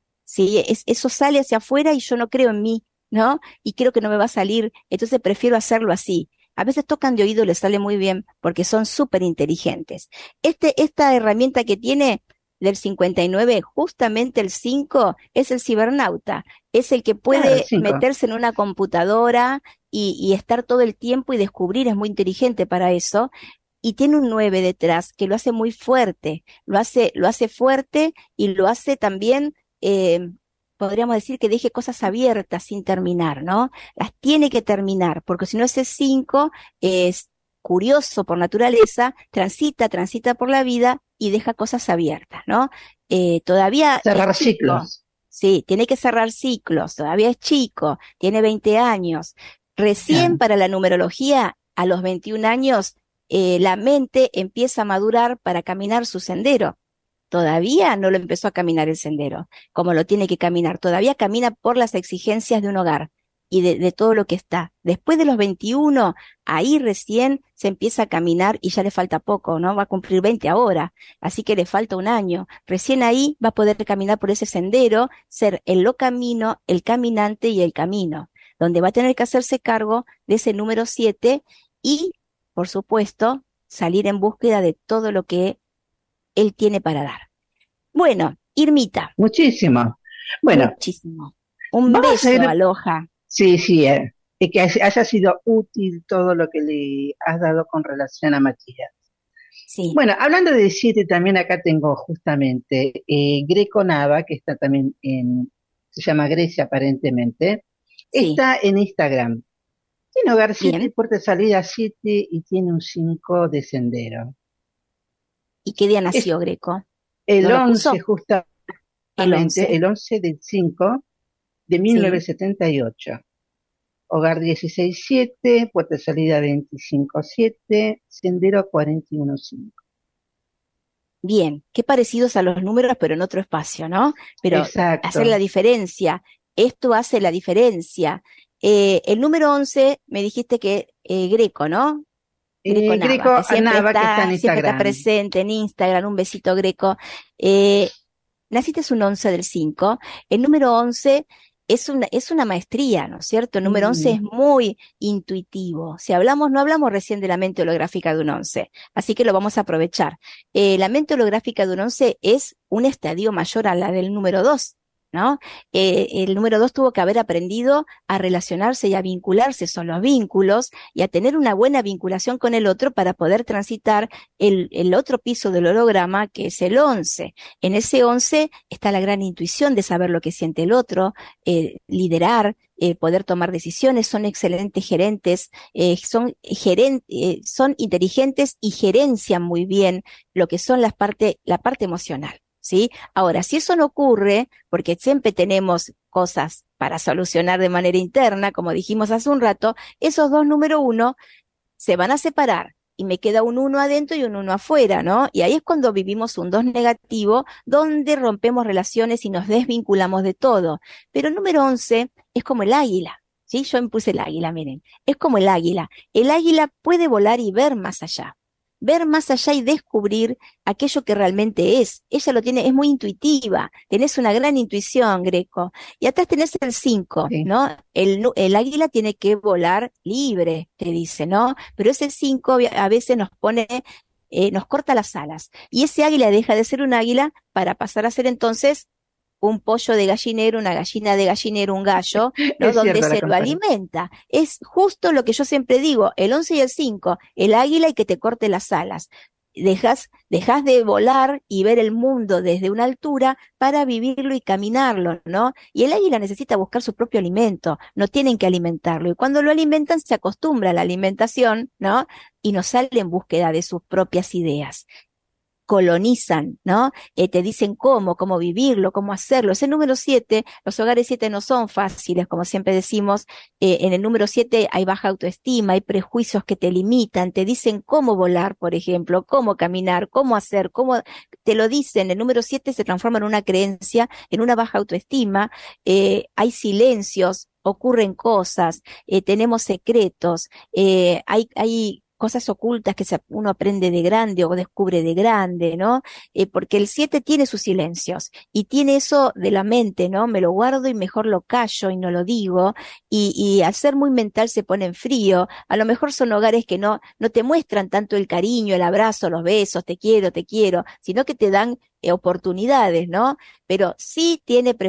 Sí, eso sale hacia afuera y yo no creo en mí, ¿no? Y creo que no me va a salir, entonces prefiero hacerlo así. A veces tocan de oído, les sale muy bien porque son súper inteligentes. Esta herramienta que tiene del 59, justamente el 5, es el cibernauta. Es el que puede meterse en una computadora y estar todo el tiempo y descubrir, es muy inteligente para eso. Y tiene un 9 detrás que lo hace muy fuerte. Lo hace fuerte y lo hace también... podríamos decir que deje cosas abiertas sin terminar, ¿no? Las tiene que terminar, porque si no ese 5 es curioso por naturaleza, transita por la vida y deja cosas abiertas, ¿no? Todavía cerrar ciclos. Sí, tiene que cerrar ciclos, todavía es chico, tiene 20 años. Recién para la numerología, a los 21 años, la mente empieza a madurar para caminar su sendero. Todavía no lo empezó a caminar el sendero, como lo tiene que caminar. Todavía camina por las exigencias de un hogar y de todo lo que está. Después de los 21, ahí recién se empieza a caminar y ya le falta poco, ¿no? Va a cumplir 20 ahora, así que le falta un año. Recién ahí va a poder caminar por ese sendero, ser el lo camino, el caminante y el camino, donde va a tener que hacerse cargo de ese número 7 y, por supuesto, salir en búsqueda de todo lo que él tiene para dar. Bueno, Irmita. Muchísimo. Bueno. Muchísimo. Un beso, Aloha. Sí, y que haya sido útil todo lo que le has dado con relación a Matías. Sí. Bueno, hablando de 7, también acá tengo justamente Greco Nava, que está también se llama Grecia aparentemente, está en Instagram. Tiene hogar 7, puerta de salida 7 y tiene un 5 de sendero. ¿Y qué día nació Greco? El 11, justamente, el 11 del 5 de 1978. Hogar 16-7, puerta de salida 25-7, sendero 41-5. Bien, qué parecidos a los números, pero en otro espacio, ¿no? Pero hacer la diferencia, esto hace la diferencia. El número 11, me dijiste que Greco, ¿no? Greco Nava, que está en Instagram. Siempre está presente en Instagram, un besito Greco. Naciste un 11 del 5. El número 11 es una maestría, ¿no es cierto? El número 11 es Mm, muy intuitivo. Si hablamos, no hablamos recién de la mente holográfica de un 11, así que lo vamos a aprovechar. La mente holográfica de un 11 es un estadio mayor a la del número 2. ¿No? El número 2 tuvo que haber aprendido a relacionarse y a vincularse, son los vínculos, y a tener una buena vinculación con el otro para poder transitar el otro piso del holograma, que es el 11. En ese 11 está la gran intuición de saber lo que siente el otro, liderar, poder tomar decisiones, son excelentes gerentes, son inteligentes y gerencian muy bien lo que son la parte emocional. ¿Sí? Ahora, si eso no ocurre, porque siempre tenemos cosas para solucionar de manera interna, como dijimos hace un rato, esos dos número 1 se van a separar y me queda un 1 adentro y un 1 afuera, ¿no? Y ahí es cuando vivimos un 2 negativo, donde rompemos relaciones y nos desvinculamos de todo. Pero el número 11 es como el águila, ¿sí? Yo me puse el águila, miren, es como el águila. El águila puede volar y ver más allá y descubrir aquello que realmente es. Ella lo tiene, es muy intuitiva, tenés una gran intuición, Greco. Y atrás tenés el 5, sí, ¿no? El águila tiene que volar libre, te dice, ¿no? Pero ese 5 a veces nos pone, nos corta las alas. Y ese águila deja de ser un águila para pasar a ser entonces un pollo de gallinero, una gallina de gallinero, un gallo, ¿no? es Donde cierta la se lo comparación. alimenta. Es justo lo que yo siempre digo, el 11 y el 5, el águila y que te corte las alas. Dejas de volar y ver el mundo desde una altura para vivirlo y caminarlo, ¿no? Y el águila necesita buscar su propio alimento, no tienen que alimentarlo. Y cuando lo alimentan, se acostumbra a la alimentación, ¿no? Y no sale en búsqueda de sus propias ideas, colonizan, ¿no? Te dicen cómo vivirlo, cómo hacerlo. Ese número 7, los hogares 7 no son fáciles, como siempre decimos. En el número 7 hay baja autoestima, hay prejuicios que te limitan, te dicen cómo volar, por ejemplo, cómo caminar, cómo hacer, cómo te lo dicen. El número 7 se transforma en una creencia, en una baja autoestima. Hay ocurren cosas, tenemos secretos, hay cosas ocultas que uno aprende de grande o descubre de grande, ¿no? Porque el 7 tiene sus silencios y tiene eso de la mente, ¿no? Me lo guardo y mejor lo callo y no lo digo, y al ser muy mental se pone en frío. A lo mejor son hogares que no te muestran tanto el cariño, el abrazo, los besos, te quiero, sino que te dan oportunidades, ¿no? Pero sí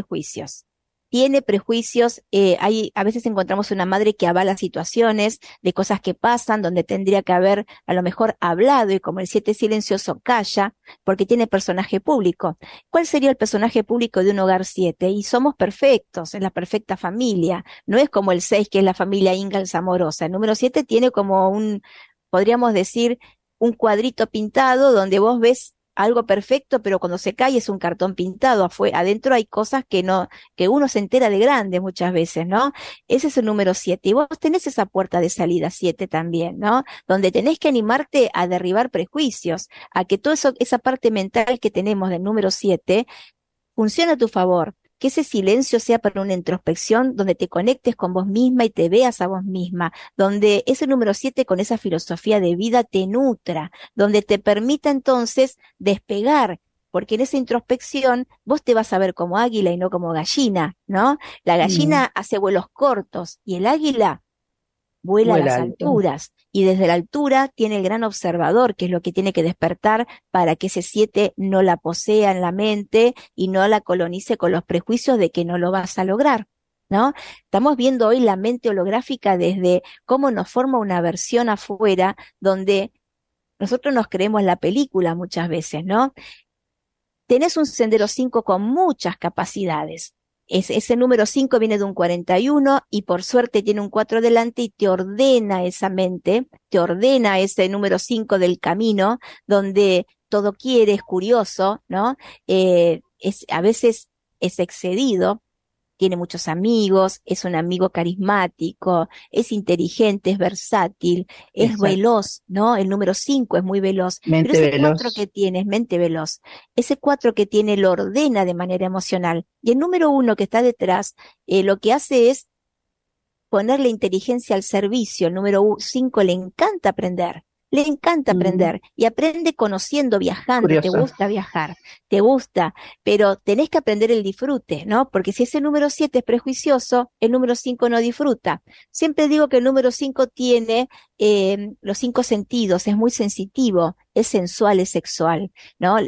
tiene prejuicios, a veces encontramos una madre que avala situaciones de cosas que pasan, donde tendría que haber a lo mejor hablado, y como el 7 silencioso calla, porque tiene personaje público. ¿Cuál sería el personaje público de un hogar 7? Y somos perfectos, es la perfecta familia, no es como el 6 que es la familia Ingalls amorosa. El número 7 tiene como podríamos decir, un cuadrito pintado donde vos ves algo perfecto, pero cuando se cae es un cartón pintado. Adentro hay cosas que uno se entera de grande muchas veces, ¿no? Ese es el número 7. Y vos tenés esa puerta de salida 7 también, ¿no? Donde tenés que animarte a derribar prejuicios, a que todo eso, esa parte mental que tenemos del número 7 funcione a tu favor. Que ese silencio sea para una introspección donde te conectes con vos misma y te veas a vos misma, donde ese número 7 con esa filosofía de vida te nutra, donde te permita entonces despegar, porque en esa introspección vos te vas a ver como águila y no como gallina, ¿no? La Mm, gallina hace vuelos cortos y el águila vuela a vuela las alto. alturas, y desde la altura tiene el gran observador, que es lo que tiene que despertar para que ese 7 no la posea en la mente y no la colonice con los prejuicios de que no lo vas a lograr, ¿no? Estamos viendo hoy la mente holográfica desde cómo nos forma una versión afuera, donde nosotros nos creemos la película muchas veces, ¿no? Tenés un sendero 5 con muchas capacidades. Ese número 5 viene de un 41 y por suerte tiene un 4 delante y te ordena esa mente, te ordena ese número 5 del camino, donde todo quiere, es curioso, ¿no? A veces es excedido, tiene muchos amigos, es un amigo carismático, es inteligente, es versátil, es Exacto. veloz, ¿no? El número 5 es muy veloz, pero Mente ese 4 que veloz. tiene es mente veloz, ese 4 que tiene lo ordena de manera emocional. Y el número 1 que está detrás, lo que hace es poner la inteligencia al servicio. El número 5 le encanta aprender. Le encanta aprender y aprende conociendo, viajando, te Curioso. gusta viajar, te gusta, pero tenés que aprender el disfrute, ¿no? Porque si ese número 7 es prejuicioso, el número 5 no disfruta. Siempre digo que el número 5 tiene los 5 sentidos, es muy sensitivo, es sensual, es sexual, ¿no?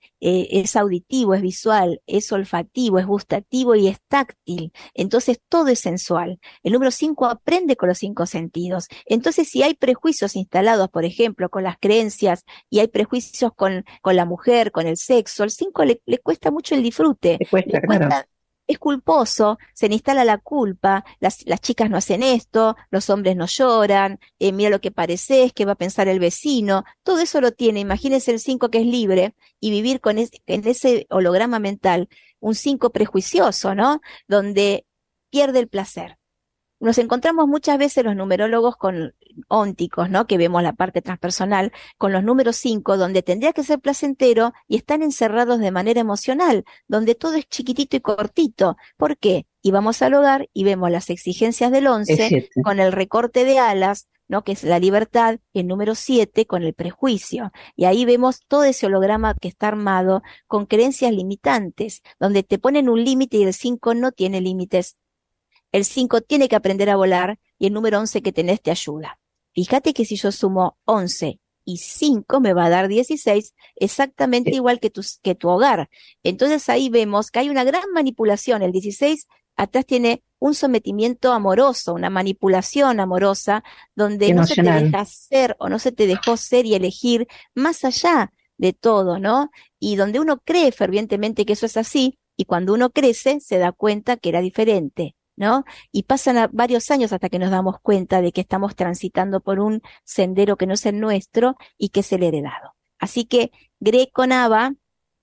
Es auditivo, es visual, es olfativo, es gustativo y es táctil. Entonces todo es sensual. El número 5 aprende con los 5 sentidos. Entonces, si hay prejuicios instalados, por ejemplo, con las creencias, y hay prejuicios con la mujer, con el sexo, al 5 le cuesta mucho el disfrute, Te cuesta, le claro. cuesta, es culposo, se le instala la culpa, las chicas no hacen esto, los hombres no lloran, mira lo que pareces, qué va a pensar el vecino, todo eso lo tiene. Imagínense el 5 que es libre y vivir en ese holograma mental, un 5 prejuicioso, ¿no? Donde pierde el placer. Nos encontramos muchas veces los numerólogos con ónticos, ¿no? Que vemos la parte transpersonal, con los números 5, donde tendría que ser placentero y están encerrados de manera emocional, donde todo es chiquitito y cortito. ¿Por qué? Y vamos al hogar y vemos las exigencias del Es 11 7. con el recorte de alas, ¿no? Que es la libertad, y el número 7 con el prejuicio. Y ahí vemos todo ese holograma que está armado con creencias limitantes, donde te ponen un límite y el 5 no tiene límites. El 5 tiene que aprender a volar y el número 11 que tenés te ayuda. Fíjate que si yo sumo 11 y 5 me va a dar 16, exactamente igual que tu hogar. Entonces ahí vemos que hay una gran manipulación. El 16 atrás tiene un sometimiento amoroso, una manipulación amorosa, donde no se te Emocional. deja ser o no se te dejó ser y elegir más allá de todo, ¿no? Y donde uno cree fervientemente que eso es así, y cuando uno crece se da cuenta que era diferente, ¿no? Y pasan varios años hasta que nos damos cuenta de que estamos transitando por un sendero que no es el nuestro y que es el heredado. Así que, Greco Nava,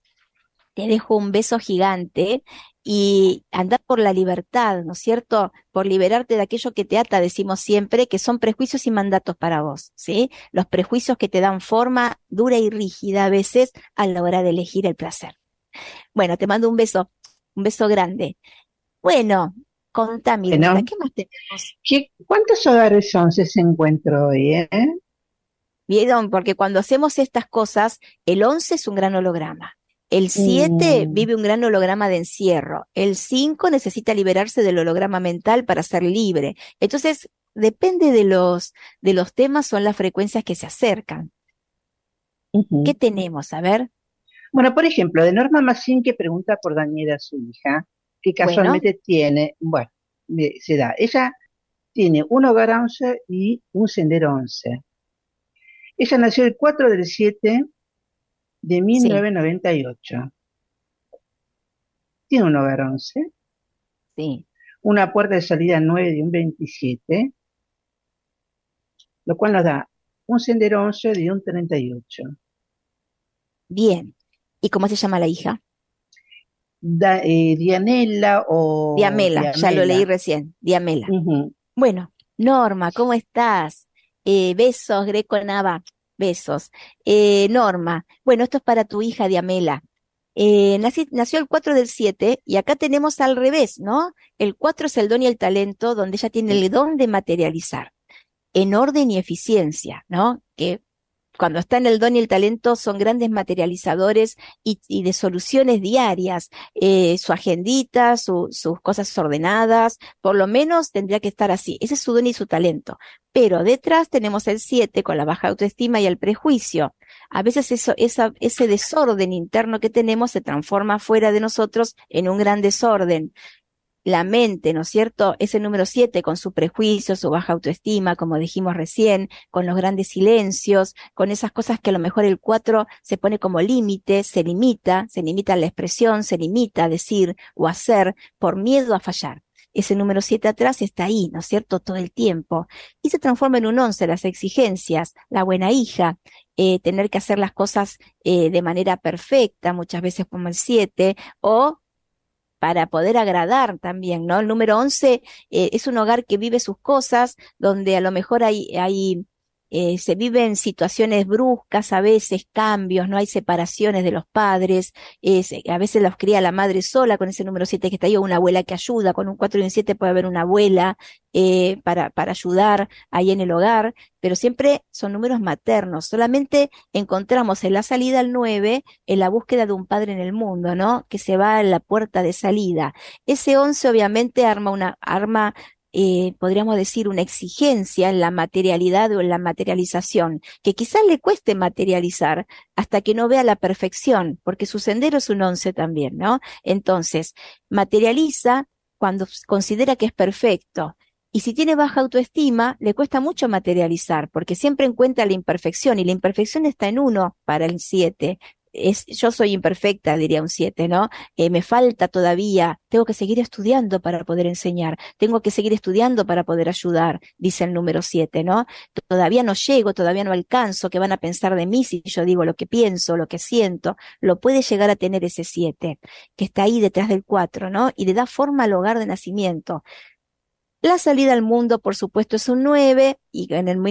te dejo un beso gigante y anda por la libertad, ¿no es cierto? Por liberarte de aquello que te ata, decimos siempre, que son prejuicios y mandatos para vos, ¿sí? Los prejuicios que te dan forma dura y rígida a veces a la hora de elegir el placer. Bueno, te mando un beso grande. Bueno, contá, Mirta, Bueno, ¿qué más tenemos? ¿cuántos hogares 11 se encuentro hoy, eh? ¿Vieron? Porque cuando hacemos estas cosas, el 11 es un gran holograma. El 7 Mm, vive un gran holograma de encierro. El 5 necesita liberarse del holograma mental para ser libre. Entonces, depende de los temas, son las frecuencias que se acercan. ¿Qué ujú. tenemos? A ver, Bueno, por ejemplo, de Norma Massín que pregunta por Daniela, su hija, que bueno, casualmente tiene, bueno, se da, ella tiene un hogar 11 y un sendero 11. Ella nació el 4 del 7 de sí, 1998. Tiene un hogar 11, sí, una puerta de salida 9 de un 27, lo cual nos da un sendero 11 de un 38. bien. ¿Y cómo se llama la hija? Dianela o Diamela, ya lo leí Diamela. recién, Diamela. Ujú. Bueno, Norma, ¿cómo estás? Besos, Greco Nava, besos. Norma, bueno, esto es para tu hija Diamela. Nació el 4 del 7 y acá tenemos al revés, ¿no? El 4 es el don y el talento, donde ella tiene el don de materializar en orden y eficiencia, ¿no? Que cuando está en el don y el talento son grandes materializadores y de soluciones diarias, su agendita, sus cosas ordenadas, por lo menos tendría que estar así. Ese es su don y su talento. Pero detrás tenemos el 7 con la baja autoestima y el prejuicio. A veces ese desorden interno que tenemos se transforma fuera de nosotros en un gran desorden. La mente, ¿no es cierto? Ese número 7 con su prejuicio, su baja autoestima, como dijimos recién, con los grandes silencios, con esas cosas que a lo mejor el 4 se pone como límite, se limita a la expresión, se limita a decir o hacer por miedo a fallar. Ese número 7 atrás está ahí, ¿no es cierto? Todo el tiempo. Y se transforma en un 11, las exigencias, la buena hija, tener que hacer las cosas de manera perfecta, muchas veces como el 7, o para poder agradar también, ¿no? El número 11 es un hogar que vive sus cosas, donde a lo mejor hay se viven situaciones bruscas, a veces cambios, no hay separaciones de los padres, a veces los cría la madre sola con ese número 7 que está ahí, o una abuela que ayuda, con un 4 y un 7 puede haber una abuela para ayudar ahí en el hogar, pero siempre son números maternos. Solamente encontramos en la salida al 9 en la búsqueda de un padre en el mundo, ¿no? Que se va a la puerta de salida. Ese 11 obviamente arma podríamos decir, una exigencia en la materialidad o en la materialización, que quizás le cueste materializar hasta que no vea la perfección, porque su sendero es un 11 también, ¿no? Entonces, materializa cuando considera que es perfecto. Y si tiene baja autoestima, le cuesta mucho materializar, porque siempre encuentra la imperfección, y la imperfección está en 1 para el 7. Yo soy imperfecta, diría un 7, ¿no? Me falta todavía, tengo que seguir estudiando para poder enseñar, tengo que seguir estudiando para poder ayudar, dice el número 7, ¿no? Todavía no llego, todavía no alcanzo, ¿qué van a pensar de mí si yo digo lo que pienso, lo que siento? Lo puede llegar a tener ese 7, que está ahí detrás del 4, ¿no? Y le da forma al hogar de nacimiento. La salida al mundo, por supuesto, es un 9, y en el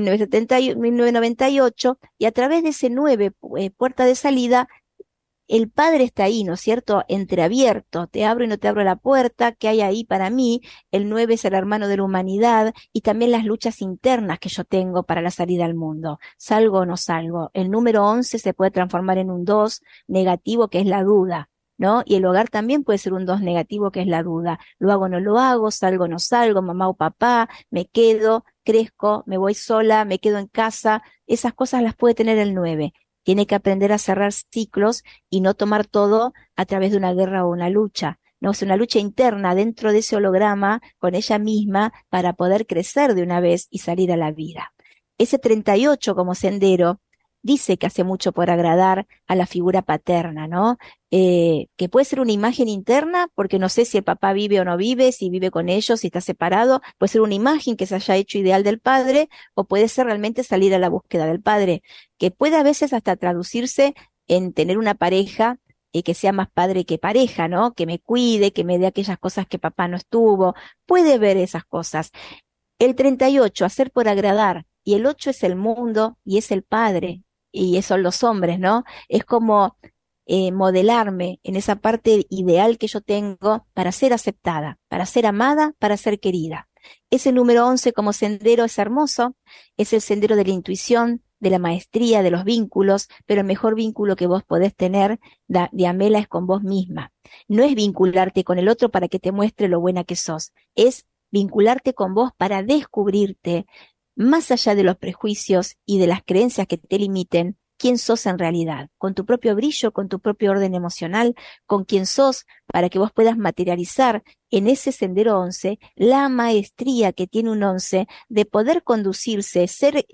1998, y a través de ese 9, puerta de salida, el padre está ahí, ¿no es cierto? Entreabierto, te abro y no te abro la puerta, ¿qué hay ahí para mí? El 9 es el hermano de la humanidad, y también las luchas internas que yo tengo para la salida al mundo. ¿Salgo o no salgo? El número 11 se puede transformar en un 2 negativo, que es la duda, ¿no? Y el hogar también puede ser un 2 negativo, que es la duda. ¿Lo hago o no lo hago? ¿Salgo o no salgo? ¿Mamá o papá? ¿Me quedo? ¿Crezco? ¿Me voy sola? ¿Me quedo en casa? Esas cosas las puede tener el 9. Tiene que aprender a cerrar ciclos y no tomar todo a través de una guerra o una lucha. No, es una lucha interna dentro de ese holograma con ella misma para poder crecer de una vez y salir a la vida. Ese 38 como sendero dice que hace mucho por agradar a la figura paterna, ¿no? Que puede ser una imagen interna, porque no sé si el papá vive o no vive, si vive con ellos, si está separado, puede ser una imagen que se haya hecho ideal del padre, o puede ser realmente salir a la búsqueda del padre, que puede a veces hasta traducirse en tener una pareja que sea más padre que pareja, ¿no? Que me cuide, que me dé aquellas cosas que papá no estuvo, puede ver esas cosas. El 38, hacer por agradar, y el 8 es el mundo y es el padre, y son los hombres, ¿no? Es como modelarme en esa parte ideal que yo tengo para ser aceptada, para ser amada, para ser querida. Ese número 11 como sendero es hermoso, es el sendero de la intuición, de la maestría, de los vínculos, pero el mejor vínculo que vos podés tener, Diamela, es con vos misma. No es vincularte con el otro para que te muestre lo buena que sos, es vincularte con vos para descubrirte, más allá de los prejuicios y de las creencias que te limiten, quién sos en realidad, con tu propio brillo, con tu propio orden emocional, con quién sos, para que vos puedas materializar en ese sendero 11 la maestría que tiene un 11 de poder conducirse,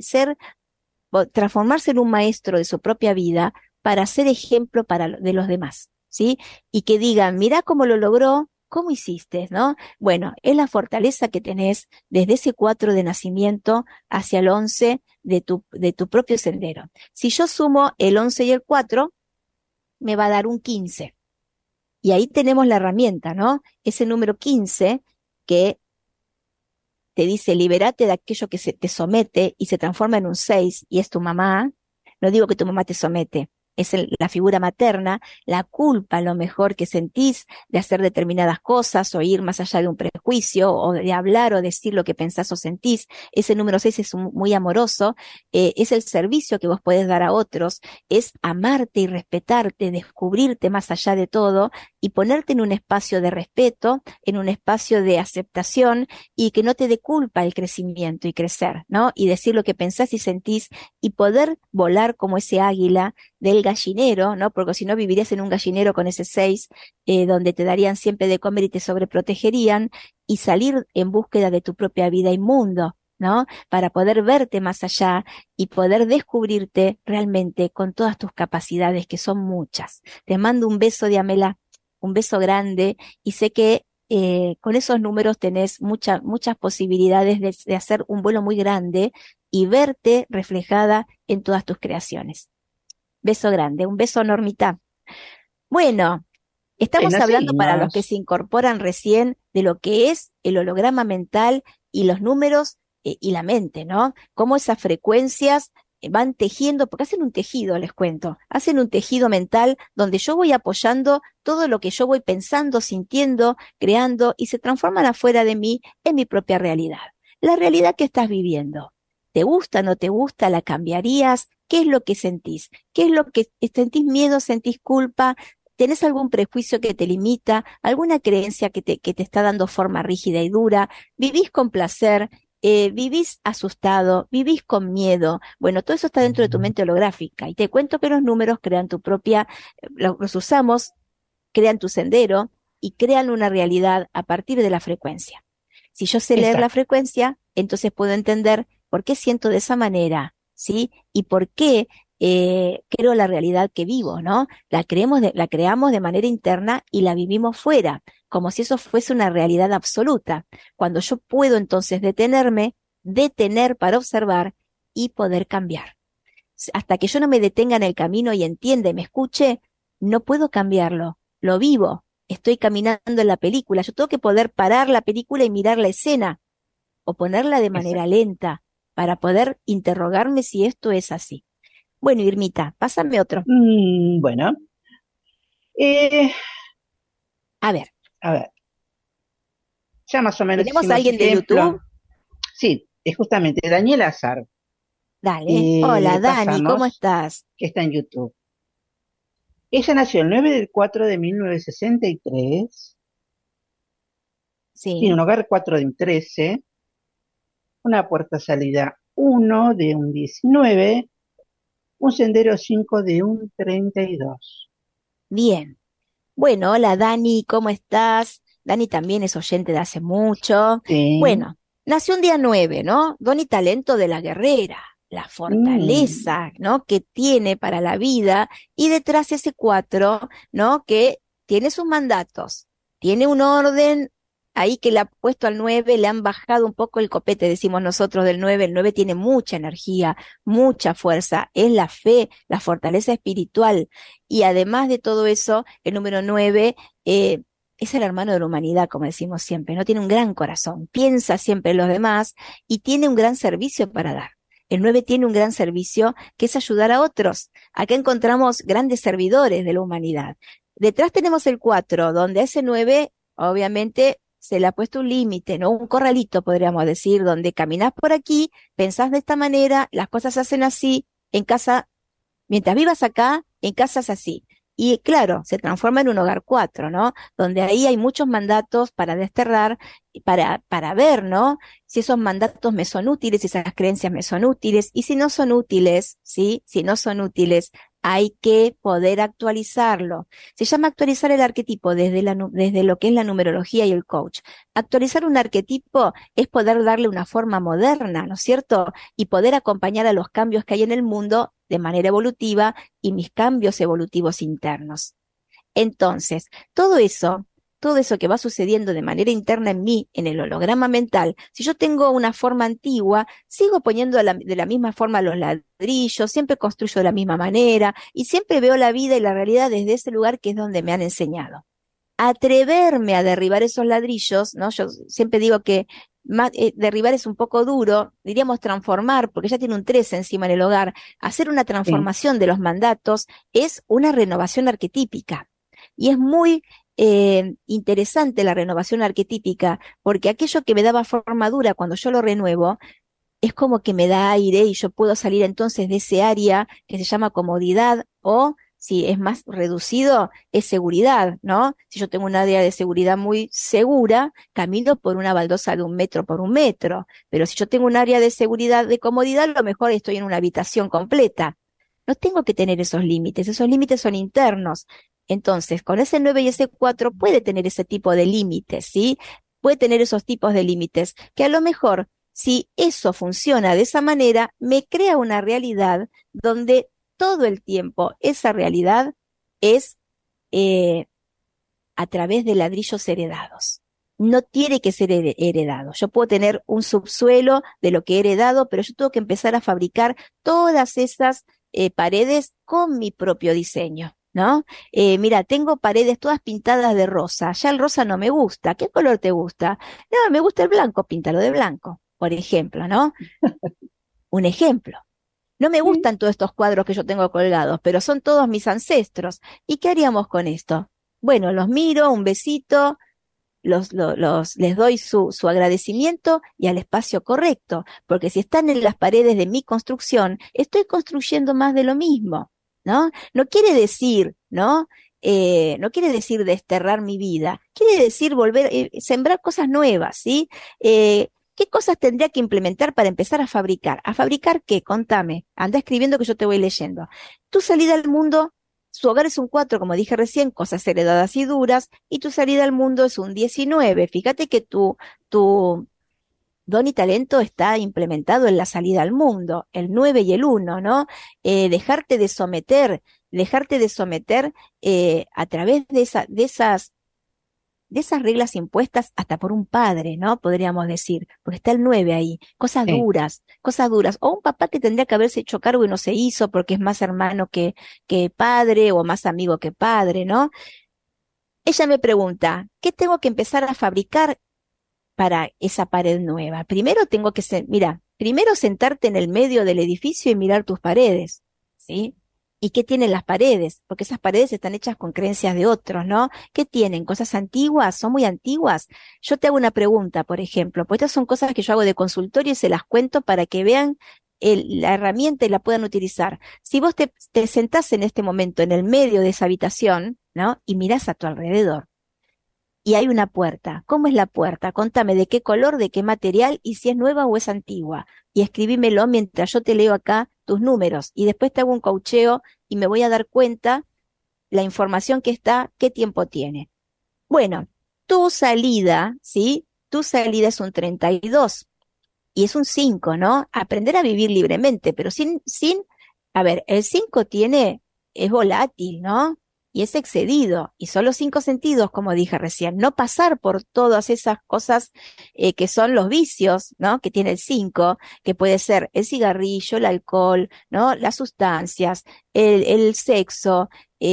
transformarse en un maestro de su propia vida para ser ejemplo de los demás, ¿sí? Y que digan, mirá cómo lo logró, ¿cómo hiciste, no? Bueno, es la fortaleza que tenés desde ese 4 de nacimiento hacia el 11 de tu propio sendero. Si yo sumo el 11 y el 4, me va a dar un 15. Y ahí tenemos la herramienta, ¿no? Ese número 15 que te dice, libérate de aquello que te somete y se transforma en un 6 y es tu mamá. No digo que tu mamá te somete, es la figura materna, la culpa a lo mejor que sentís de hacer determinadas cosas o ir más allá de un prejuicio o de hablar o decir lo que pensás o sentís. Ese número 6 es muy amoroso, es el servicio que vos podés dar a otros, es amarte y respetarte, descubrirte más allá de todo y ponerte en un espacio de respeto, en un espacio de aceptación y que no te dé culpa el crecimiento y crecer, ¿no? Y decir lo que pensás y sentís y poder volar como ese águila del gallinero, ¿no? Porque si no vivirías en un gallinero con ese 6, donde te darían siempre de comer y te sobreprotegerían, y salir en búsqueda de tu propia vida y mundo, ¿no? Para poder verte más allá y poder descubrirte realmente con todas tus capacidades, que son muchas. Te mando un beso, Diamela, un beso grande, y sé que con esos números tenés muchas posibilidades de hacer un vuelo muy grande y verte reflejada en todas tus creaciones. Beso grande, un beso, Normita. Bueno, estamos hablando para los que se incorporan recién de lo que es el holograma mental y los números y la mente, ¿no? Cómo esas frecuencias van tejiendo, porque hacen un tejido, les cuento, hacen un tejido mental donde yo voy apoyando todo lo que yo voy pensando, sintiendo, creando y se transforman afuera de mí en mi propia realidad. La realidad que estás viviendo, ¿te gusta, no te gusta? ¿La cambiarías? ¿Qué es lo que sentís? ¿Qué es lo que sentís miedo, sentís culpa? ¿Tenés algún prejuicio que te limita? ¿Alguna creencia que te está dando forma rígida y dura? ¿Vivís con placer? ¿Vivís asustado? ¿Vivís con miedo? Bueno, todo eso está dentro de tu mente holográfica. Y te cuento que los números crean tu propia, los usamos, crean tu sendero y crean una realidad a partir de la frecuencia. Si yo sé leer la Exacto. frecuencia, entonces puedo entender por qué siento de esa manera, ¿sí? Y por qué creo la realidad que vivo, ¿no? La creamos de manera interna y la vivimos fuera, como si eso fuese una realidad absoluta. Cuando yo puedo entonces detener para observar y poder cambiar. Hasta que yo no me detenga en el camino y entienda y me escuche, no puedo cambiarlo. Lo vivo. Estoy caminando en la película. Yo tengo que poder parar la película y mirar la escena o ponerla de manera Exacto. lenta para poder interrogarme si esto es así. Bueno, Irmita, pásame otro. Bueno, eh, A ver, a ver, ya más o menos ¿tenemos a hicimos alguien de ejemplo. YouTube? Sí, es justamente Daniel Azar. Dale. Hola, Dani, ¿cómo Pasamos, estás? que está en YouTube. Ella nació el 9/4/1963, tiene Sí, un hogar 4 de un 13, una puerta salida 1 de un 19, un sendero 5 de un 32. bien. Bueno, hola, Dani, ¿cómo estás? Dani también es oyente de hace mucho. Sí. Bueno, nació un día 9, ¿no? Don y talento de la guerrera, la Mm, fortaleza, ¿no? Que tiene para la vida y detrás ese 4, ¿no? Que tiene sus mandatos, tiene un orden ahí que le ha puesto al 9, le han bajado un poco el copete, decimos nosotros del 9. El 9 tiene mucha energía, mucha fuerza, es la fe, la fortaleza espiritual y además de todo eso, el número 9 es el hermano de la humanidad, como decimos siempre, ¿no? Tiene un gran corazón, piensa siempre en los demás y tiene un gran servicio para dar. El 9 tiene un gran servicio que es ayudar a otros. Acá encontramos grandes servidores de la humanidad. Detrás tenemos el 4, donde a ese 9, obviamente, se le ha puesto un límite, ¿no? Un corralito, podríamos decir, donde caminás por aquí, pensás de esta manera, las cosas se hacen así, en casa, mientras vivas acá, en casa es así. Y claro, se transforma en un hogar 4, ¿no? Donde ahí hay muchos mandatos para desterrar, y para ver, ¿no? Si esos mandatos me son útiles, si esas creencias me son útiles, y si no son útiles, ¿sí? Si no son útiles, hay que poder actualizarlo. Se llama actualizar el arquetipo desde lo que es la numerología y el coach. Actualizar un arquetipo es poder darle una forma moderna, ¿no es cierto? Y poder acompañar a los cambios que hay en el mundo de manera evolutiva y mis cambios evolutivos internos. Entonces, todo eso que va sucediendo de manera interna en mí, en el holograma mental, si yo tengo una forma antigua, sigo poniendo de la misma forma los ladrillos, siempre construyo de la misma manera y siempre veo la vida y la realidad desde ese lugar que es donde me han enseñado. Atreverme a derribar esos ladrillos, ¿no? Yo siempre digo que derribar es un poco duro, diríamos transformar, porque ya tiene un 3 encima en el hogar. Hacer una sí. transformación de los mandatos es una renovación arquetípica. Y es muy interesante la renovación arquetípica, porque aquello que me daba forma dura cuando yo lo renuevo, es como que me da aire y yo puedo salir entonces de ese área que se llama comodidad o si es más reducido, es seguridad, ¿no? Si yo tengo un área de seguridad muy segura, camino por una baldosa de 1 metro por 1 metro, pero si yo tengo un área de seguridad, de comodidad, a lo mejor estoy en una habitación completa. No tengo que tener esos límites son internos. Entonces, con ese 9 y ese 4 puede tener ese tipo de límites, ¿sí? Puede tener esos tipos de límites que a lo mejor si eso funciona de esa manera, me crea una realidad donde todo el tiempo esa realidad es eh, a través de ladrillos heredados. No tiene que ser heredado. Yo puedo tener un subsuelo de lo que he heredado, pero yo tengo que empezar a fabricar todas esas paredes con mi propio diseño, ¿no? Mira, tengo paredes todas pintadas de rosa. Ya el rosa no me gusta. ¿Qué color te gusta? No, me gusta el blanco, píntalo de blanco. por ejemplo, ¿no? Un ejemplo. No me gustan todos estos cuadros que yo tengo colgados, pero son todos mis ancestros. ¿Y qué haríamos con esto? Bueno, los miro, un besito, les doy su agradecimiento y al espacio correcto, porque si están en las paredes de mi construcción, estoy construyendo más de lo mismo, ¿no? No quiere decir, ¿no? No quiere decir desterrar mi vida, quiere decir volver, sembrar cosas nuevas, ¿sí? ¿Qué cosas tendría que implementar para empezar a fabricar? ¿A fabricar qué? Contame. Anda escribiendo que yo te voy leyendo. Tu salida al mundo, su hogar es un 4, como dije recién, cosas heredadas y duras, y tu salida al mundo es un 19. Fíjate que tu don y talento está implementado en la salida al mundo, el 9 y el 1, ¿no? Dejarte de someter a través de esas reglas impuestas hasta por un padre, ¿no? Podríamos decir, porque está el 9 ahí, Sí. cosas duras, o un papá que tendría que haberse hecho cargo y no se hizo porque es más hermano que padre o más amigo que padre, ¿no? Ella me pregunta, ¿qué tengo que empezar a fabricar para esa pared nueva? Primero primero sentarte en el medio del edificio y mirar tus paredes, ¿sí? ¿Y qué tienen las paredes? Porque esas paredes están hechas con creencias de otros, ¿no? ¿Qué tienen? ¿Cosas antiguas? ¿Son muy antiguas? Yo te hago una pregunta, por ejemplo, pues estas son cosas que yo hago de consultorio y se las cuento para que vean la herramienta y la puedan utilizar. Si vos te sentás en este momento en el medio de esa habitación, ¿no? Y mirás a tu alrededor, y hay una puerta. ¿Cómo es la puerta? Contame de qué color, de qué material y si es nueva o es antigua. Y escribímelo mientras yo te leo acá tus números y después te hago un coacheo y me voy a dar cuenta la información que está, qué tiempo tiene. Bueno, tu salida, ¿sí? Tu salida es un 32 y es un 5, ¿no? Aprender a vivir libremente, pero a ver, el 5 es volátil, ¿no? Y es excedido, y son los 5 sentidos, como dije recién, no pasar por todas esas cosas que son los vicios, ¿no? Que tiene el 5, que puede ser el cigarrillo, el alcohol, ¿no? Las sustancias, el sexo,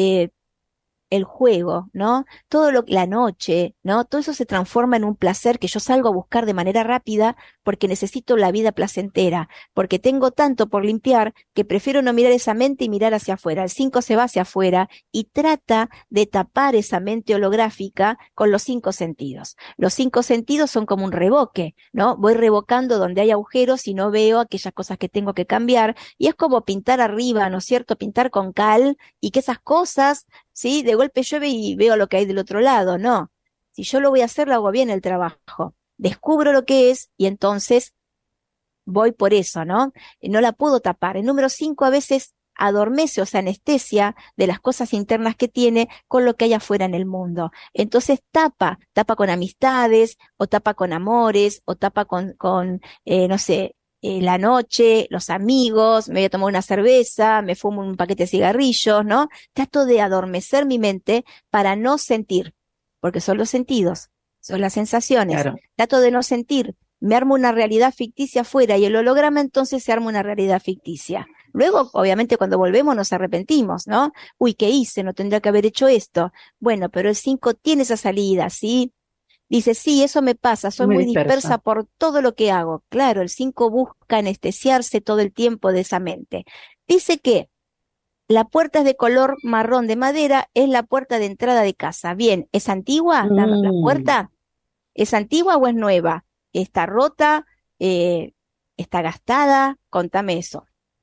el juego, ¿no? La noche, ¿no? Todo eso se transforma en un placer que yo salgo a buscar de manera rápida porque necesito la vida placentera, porque tengo tanto por limpiar que prefiero no mirar esa mente y mirar hacia afuera. El 5 se va hacia afuera y trata de tapar esa mente holográfica con los 5 sentidos. Los 5 sentidos son como un revoque, ¿no? Voy revocando donde hay agujeros y no veo aquellas cosas que tengo que cambiar, y es como pintar arriba, ¿no es cierto? Pintar con cal y que esas cosas, ¿sí? De golpe llueve y veo lo que hay del otro lado. No. Si yo lo voy a hacer, lo hago bien el trabajo. Descubro lo que es y entonces voy por eso, ¿no? No la puedo tapar. El número 5 a veces adormece o se anestesia de las cosas internas que tiene con lo que hay afuera en el mundo. Entonces tapa con amistades, o tapa con amores, o tapa no sé, la noche, los amigos, me voy a tomar una cerveza, me fumo un paquete de cigarrillos, ¿no? Trato de adormecer mi mente para no sentir, porque son los sentidos, son las sensaciones. Claro. Trato de no sentir, me armo una realidad ficticia afuera y el holograma entonces se arma una realidad ficticia. Luego, obviamente, cuando volvemos nos arrepentimos, ¿no? Uy, ¿qué hice? No tendría que haber hecho esto. Bueno, pero el 5 tiene esa salida, ¿sí? Dice, sí, eso me pasa, soy muy dispersa por todo lo que hago. Claro, el 5 busca anestesiarse todo el tiempo de esa mente. Dice que la puerta es de color marrón de madera, es la puerta de entrada de casa. Bien, ¿es antigua la puerta? ¿Es antigua o es nueva? ¿Está rota? ¿Está gastada? Contame eso.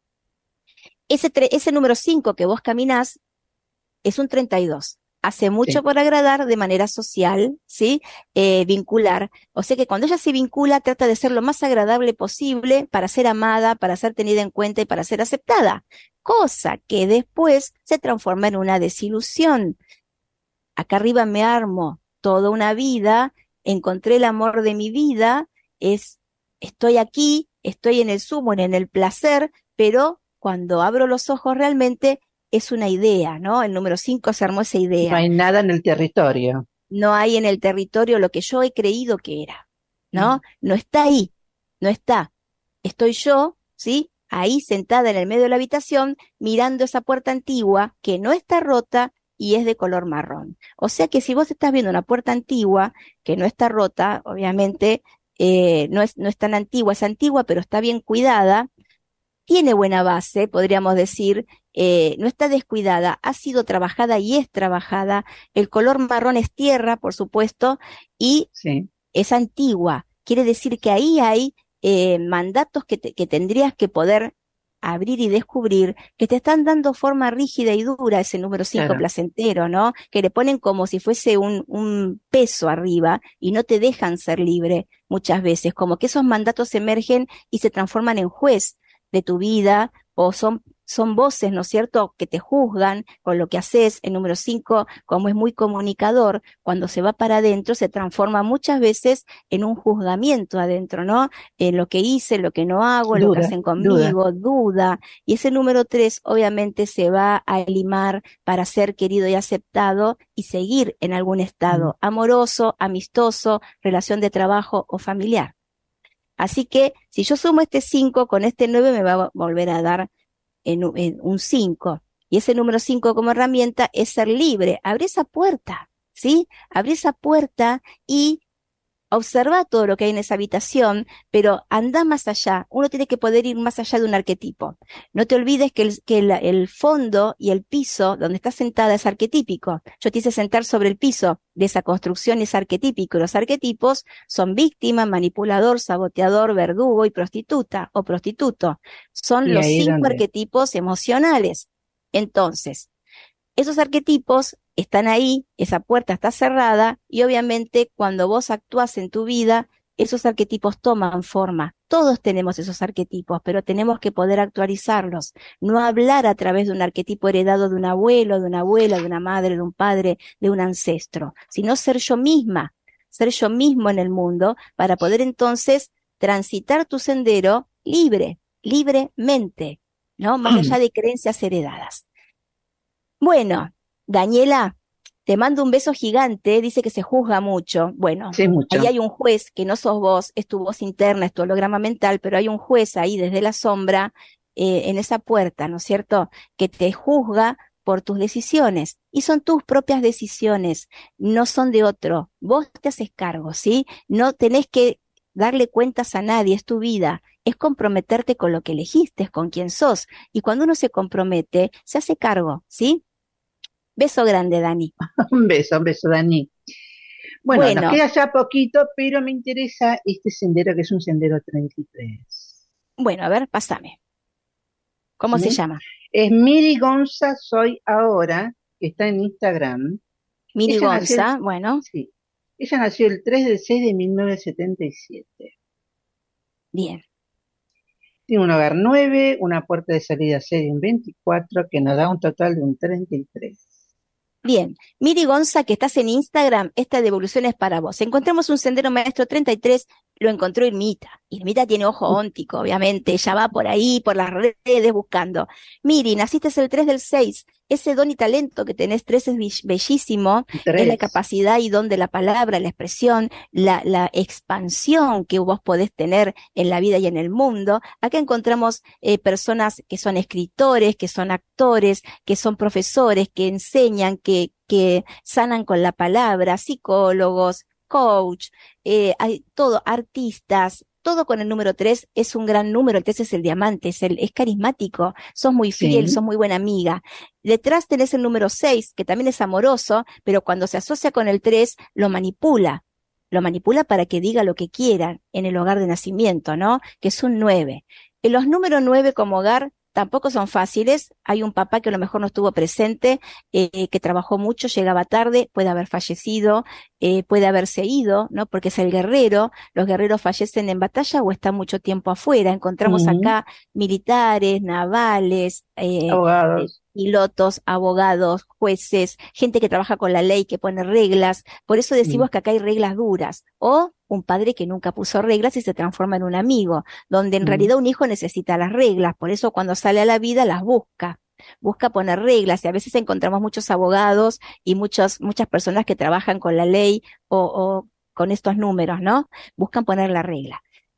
Ese número 5 que vos caminás es un 32. Hace mucho Sí. por agradar de manera social, ¿sí? Vincular. O sea que cuando ella se vincula, trata de ser lo más agradable posible para ser amada, para ser tenida en cuenta y para ser aceptada. Cosa que después se transforma en una desilusión. Acá arriba me armo toda una vida, encontré el amor de mi vida, estoy aquí, estoy en el sumo, en el placer, pero cuando abro los ojos realmente es una idea, ¿no? El número 5 se armó esa idea. No hay nada en el territorio. No hay en el territorio lo que yo he creído que era, ¿no? No está ahí, no está. Estoy yo, ¿sí? Ahí sentada en el medio de la habitación, mirando esa puerta antigua que no está rota y es de color marrón. O sea que si vos estás viendo una puerta antigua que no está rota, obviamente no es tan antigua, es antigua, pero está bien cuidada, tiene buena base, podríamos decir, no está descuidada, ha sido trabajada y es trabajada, el color marrón es tierra, por supuesto, y Sí, es antigua. Quiere decir que ahí hay mandatos que tendrías que poder abrir y descubrir, que te están dando forma rígida y dura, ese número 5 claro. placentero, ¿no? Que le ponen como si fuese un peso arriba y no te dejan ser libre muchas veces, como que esos mandatos emergen y se transforman en juez de tu vida, o son voces, ¿no es cierto?, que te juzgan con lo que haces. El número 5, como es muy comunicador, cuando se va para adentro, se transforma muchas veces en un juzgamiento adentro, ¿no? En lo que hice, lo que no hago, lo que Duda, hacen duda. conmigo, duda. Y ese número 3, obviamente, se va a limar para ser querido y aceptado y seguir en algún Mm. estado amoroso, amistoso, relación de trabajo o familiar. Así que si yo sumo este 5 con este 9 me va a volver a dar en un 5. Y ese número 5 como herramienta es ser libre. Abre esa puerta, ¿sí? Abre esa puerta y observa todo lo que hay en esa habitación, pero anda más allá. Uno tiene que poder ir más allá de un arquetipo. No te olvides que el fondo y el piso donde estás sentada es arquetípico. Yo te hice sentar sobre el piso de esa construcción, es arquetípico. Los arquetipos son víctima, manipulador, saboteador, verdugo y prostituta o prostituto. Son Y los ahí 5 donde, arquetipos emocionales. Entonces, esos arquetipos están ahí, esa puerta está cerrada y obviamente cuando vos actúas en tu vida, esos arquetipos toman forma. Todos tenemos esos arquetipos, pero tenemos que poder actualizarlos. No hablar a través de un arquetipo heredado de un abuelo, de una abuela, de una madre, de un padre, de un ancestro, sino ser yo misma, ser yo mismo en el mundo para poder entonces transitar tu sendero libre, libremente, ¿no? Más allá de creencias heredadas. Bueno, Daniela, te mando un beso gigante, dice que se juzga mucho. Bueno, sí, ahí mucho. hay un juez que no sos vos, es tu voz interna, es tu holograma mental, pero hay un juez ahí desde la sombra, en esa puerta, ¿no es cierto?, que te juzga por tus decisiones. Y son tus propias decisiones, no son de otro. Vos te haces cargo, ¿sí? No tenés que darle cuentas a nadie, es tu vida. Es comprometerte con lo que elegiste, con quién sos. Y cuando uno se compromete, se hace cargo, ¿sí? Beso grande, Dani. Un beso, Dani. Bueno, nos Bueno, queda ya poquito, pero me interesa este sendero que es un sendero 33. bueno, a ver, pásame. ¿Cómo se ¿Sí? llama? Es Miri Gonza Soy Ahora, que está en Instagram. Miri Ella nació Gonza, bueno, sí, ella nació el 3 del 6 de 1977. bien. Tiene un hogar 9, una puerta de salida 6 y un 24, que nos da un total de un 33. Bien, Miri Gonza, que estás en Instagram, esta devolución es para vos. Encontramos un sendero maestro 33, lo encontró Irmita. Irmita tiene ojo óntico, obviamente, ella va por ahí, por las redes, buscando. Miri, naciste el 3 del 6, ese don y talento que tenés 3 es bellísimo, es la 3. capacidad y don de la palabra, la expresión, la expansión que vos podés tener en la vida y en el mundo. Acá encontramos personas que son escritores, que son actores, que son profesores, que enseñan, que sanan con la palabra, psicólogos, coach, hay todo, artistas, todo con el número 3 es un gran número. El 3 es el diamante, es carismático, sos muy fiel, sos Sí. muy buena amiga. Detrás tenés el número 6, que también es amoroso, pero cuando se asocia con el 3, lo manipula. Lo manipula para que diga lo que quiera en el hogar de nacimiento, ¿no? Que es un 9. Los números 9 como hogar tampoco son fáciles. Hay un papá que a lo mejor no estuvo presente, que trabajó mucho, llegaba tarde, puede haber fallecido, puede haberse ido, ¿no? Porque es el guerrero. Los guerreros fallecen en batalla o están mucho tiempo afuera. Encontramos Ujú. acá militares, navales, Abogados. pilotos, abogados, jueces, gente que trabaja con la ley, que pone reglas. Por eso Mm. decimos que acá hay reglas duras. O un padre que nunca puso reglas y se transforma en un amigo, donde en Mm. realidad un hijo necesita las reglas. Por eso cuando sale a la vida las busca. Busca poner reglas y a veces encontramos muchos abogados y muchas personas que trabajan con la ley o con estos números, ¿no? Buscan poner la regla.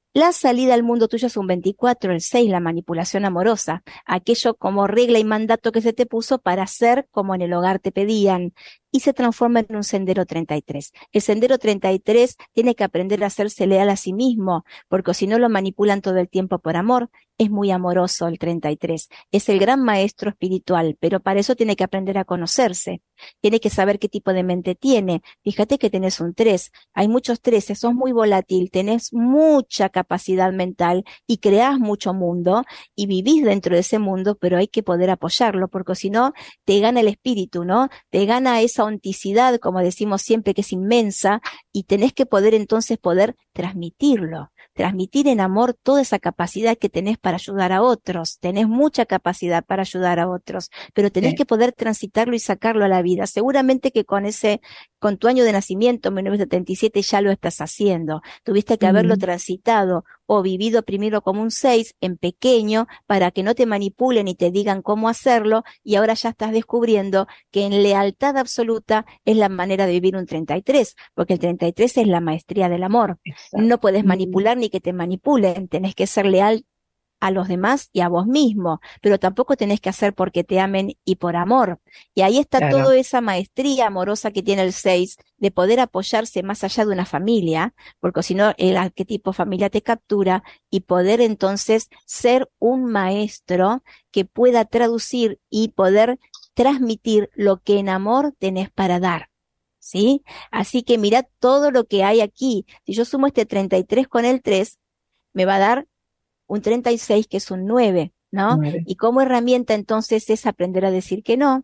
La salida al mundo tuyo es un 24, el 6, la manipulación amorosa, aquello como regla y mandato que se te puso para hacer como en el hogar te pedían, y se transforma en un sendero 33. El sendero 33 tiene que aprender a hacerse leal a sí mismo, porque si no lo manipulan todo el tiempo por amor. Es muy amoroso el 33, es el gran maestro espiritual, pero para eso tiene que aprender a conocerse, tiene que saber qué tipo de mente tiene. Fíjate que tenés un 3, hay muchos 13, sos muy volátil, tenés mucha capacidad mental y creás mucho mundo y vivís dentro de ese mundo, pero hay que poder apoyarlo, porque si no te gana el espíritu, ¿no? Te gana esa onticidad, como decimos siempre, que es inmensa, y tenés que poder entonces poder transmitirlo. Transmitir en amor toda esa capacidad que tenés para ayudar a otros. Tenés mucha capacidad para ayudar a otros, pero tenés que poder transitarlo y sacarlo a la vida. Seguramente que con tu año de nacimiento, 1977, ya lo estás haciendo. Tuviste que haberlo transitado o vivido primero como un 6 en pequeño para que no te manipulen y te digan cómo hacerlo, y ahora ya estás descubriendo que en lealtad absoluta es la manera de vivir un 33, porque el 33 es la maestría del amor. Exacto. No puedes manipular ni que te manipulen, tenés que ser leal a los demás y a vos mismo, pero tampoco tenés que hacer porque te amen y por amor. Y ahí está toda esa maestría amorosa que tiene el 6, de poder apoyarse más allá de una familia, porque si no el arquetipo familia te captura, y poder entonces ser un maestro que pueda traducir y poder transmitir lo que en amor tenés para dar. ¿Sí? Así que mirad todo lo que hay aquí. Si yo sumo este 33 con el 3, me va a dar un 36, que es un 9, ¿no? 9. Y como herramienta entonces es aprender a decir que no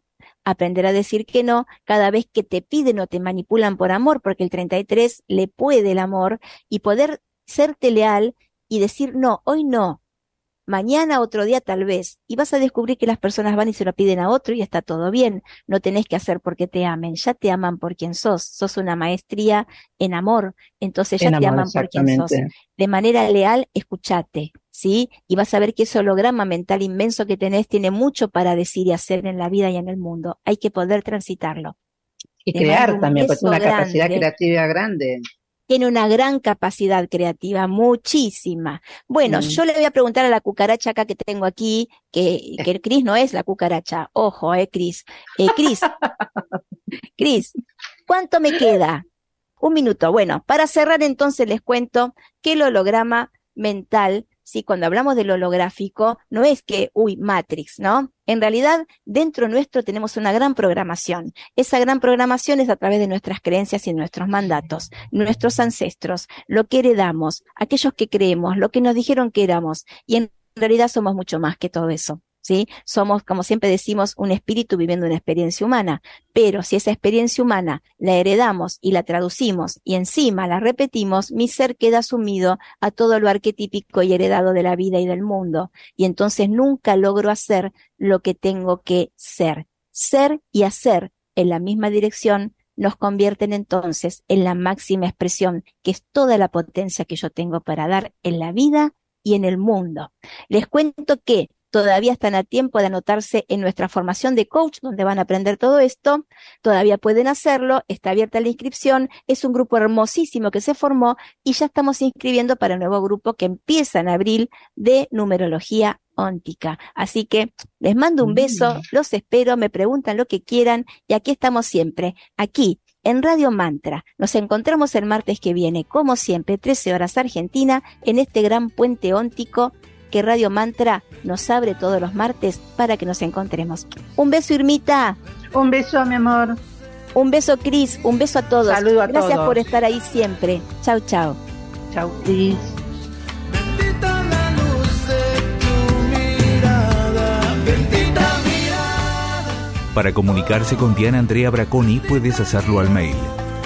cada vez que te piden o te manipulan por amor, porque el 33 le puede el amor, y poder serte leal y decir no, hoy no, mañana, otro día tal vez, y vas a descubrir que las personas van y se lo piden a otro y está todo bien. No tenés que hacer porque te amen, ya te aman por quien sos una maestría en amor, entonces ya te aman por quien sos. De manera leal, escuchate, ¿sí? Y vas a ver que ese holograma mental inmenso que tenés tiene mucho para decir y hacer en la vida y en el mundo. Hay que poder transitarlo. Y crear también, porque una capacidad creativa grande. Tiene una gran capacidad creativa, muchísima. Bueno, yo le voy a preguntar a la cucaracha acá que tengo aquí, que Cris no es la cucaracha. Ojo, Cris. Cris, ¿cuánto me queda? 1 minuto. Bueno, para cerrar entonces les cuento que el holograma mental, sí, cuando hablamos del holográfico, no es que, Matrix, ¿no? En realidad, dentro nuestro tenemos una gran programación. Esa gran programación es a través de nuestras creencias y nuestros mandatos, nuestros ancestros, lo que heredamos, aquellos que creemos, lo que nos dijeron que éramos, y en realidad somos mucho más que todo eso. ¿Sí? Somos, como siempre decimos, un espíritu viviendo una experiencia humana, pero si esa experiencia humana la heredamos y la traducimos y encima la repetimos, mi ser queda sumido a todo lo arquetípico y heredado de la vida y del mundo, y entonces nunca logro hacer lo que tengo que ser. Ser y hacer en la misma dirección nos convierten entonces en la máxima expresión, que es toda la potencia que yo tengo para dar en la vida y en el mundo. Les cuento que todavía están a tiempo de anotarse en nuestra formación de coach, donde van a aprender todo esto. Todavía pueden hacerlo, está abierta la inscripción. Es un grupo hermosísimo que se formó y ya estamos inscribiendo para el nuevo grupo que empieza en abril de numerología óntica. Así que les mando un beso, los espero, me preguntan lo que quieran y aquí estamos siempre, aquí en Radio Mantra. Nos encontramos el martes que viene, como siempre, 13 horas Argentina, en este gran puente óntico que Radio Mantra nos abre todos los martes para que nos encontremos. Un beso, Irmita. Un beso, mi amor. Un beso, Cris. Un beso a todos. Saludo a todos. Gracias por estar ahí siempre. Chau, chau. Chau, Cris. Bendita la luz de tu mirada, bendita mirada. Para comunicarse con Diana Andrea Braconi puedes hacerlo al mail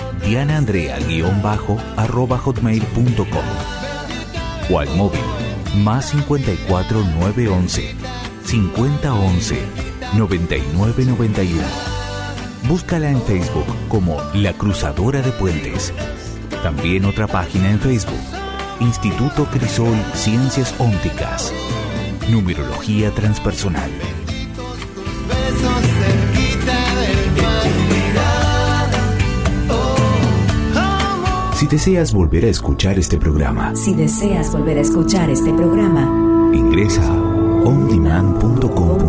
dianaandrea_hotmail.com o al móvil más 54 911 5011 9991. Búscala en Facebook como La Cruzadora de Puentes. También otra página en Facebook, Instituto Crisol Ciencias Ónticas, Numerología Transpersonal. Besos cerquita del mar, mirada. Si deseas volver a escuchar este programa, ingresa a ondemand.com.ar.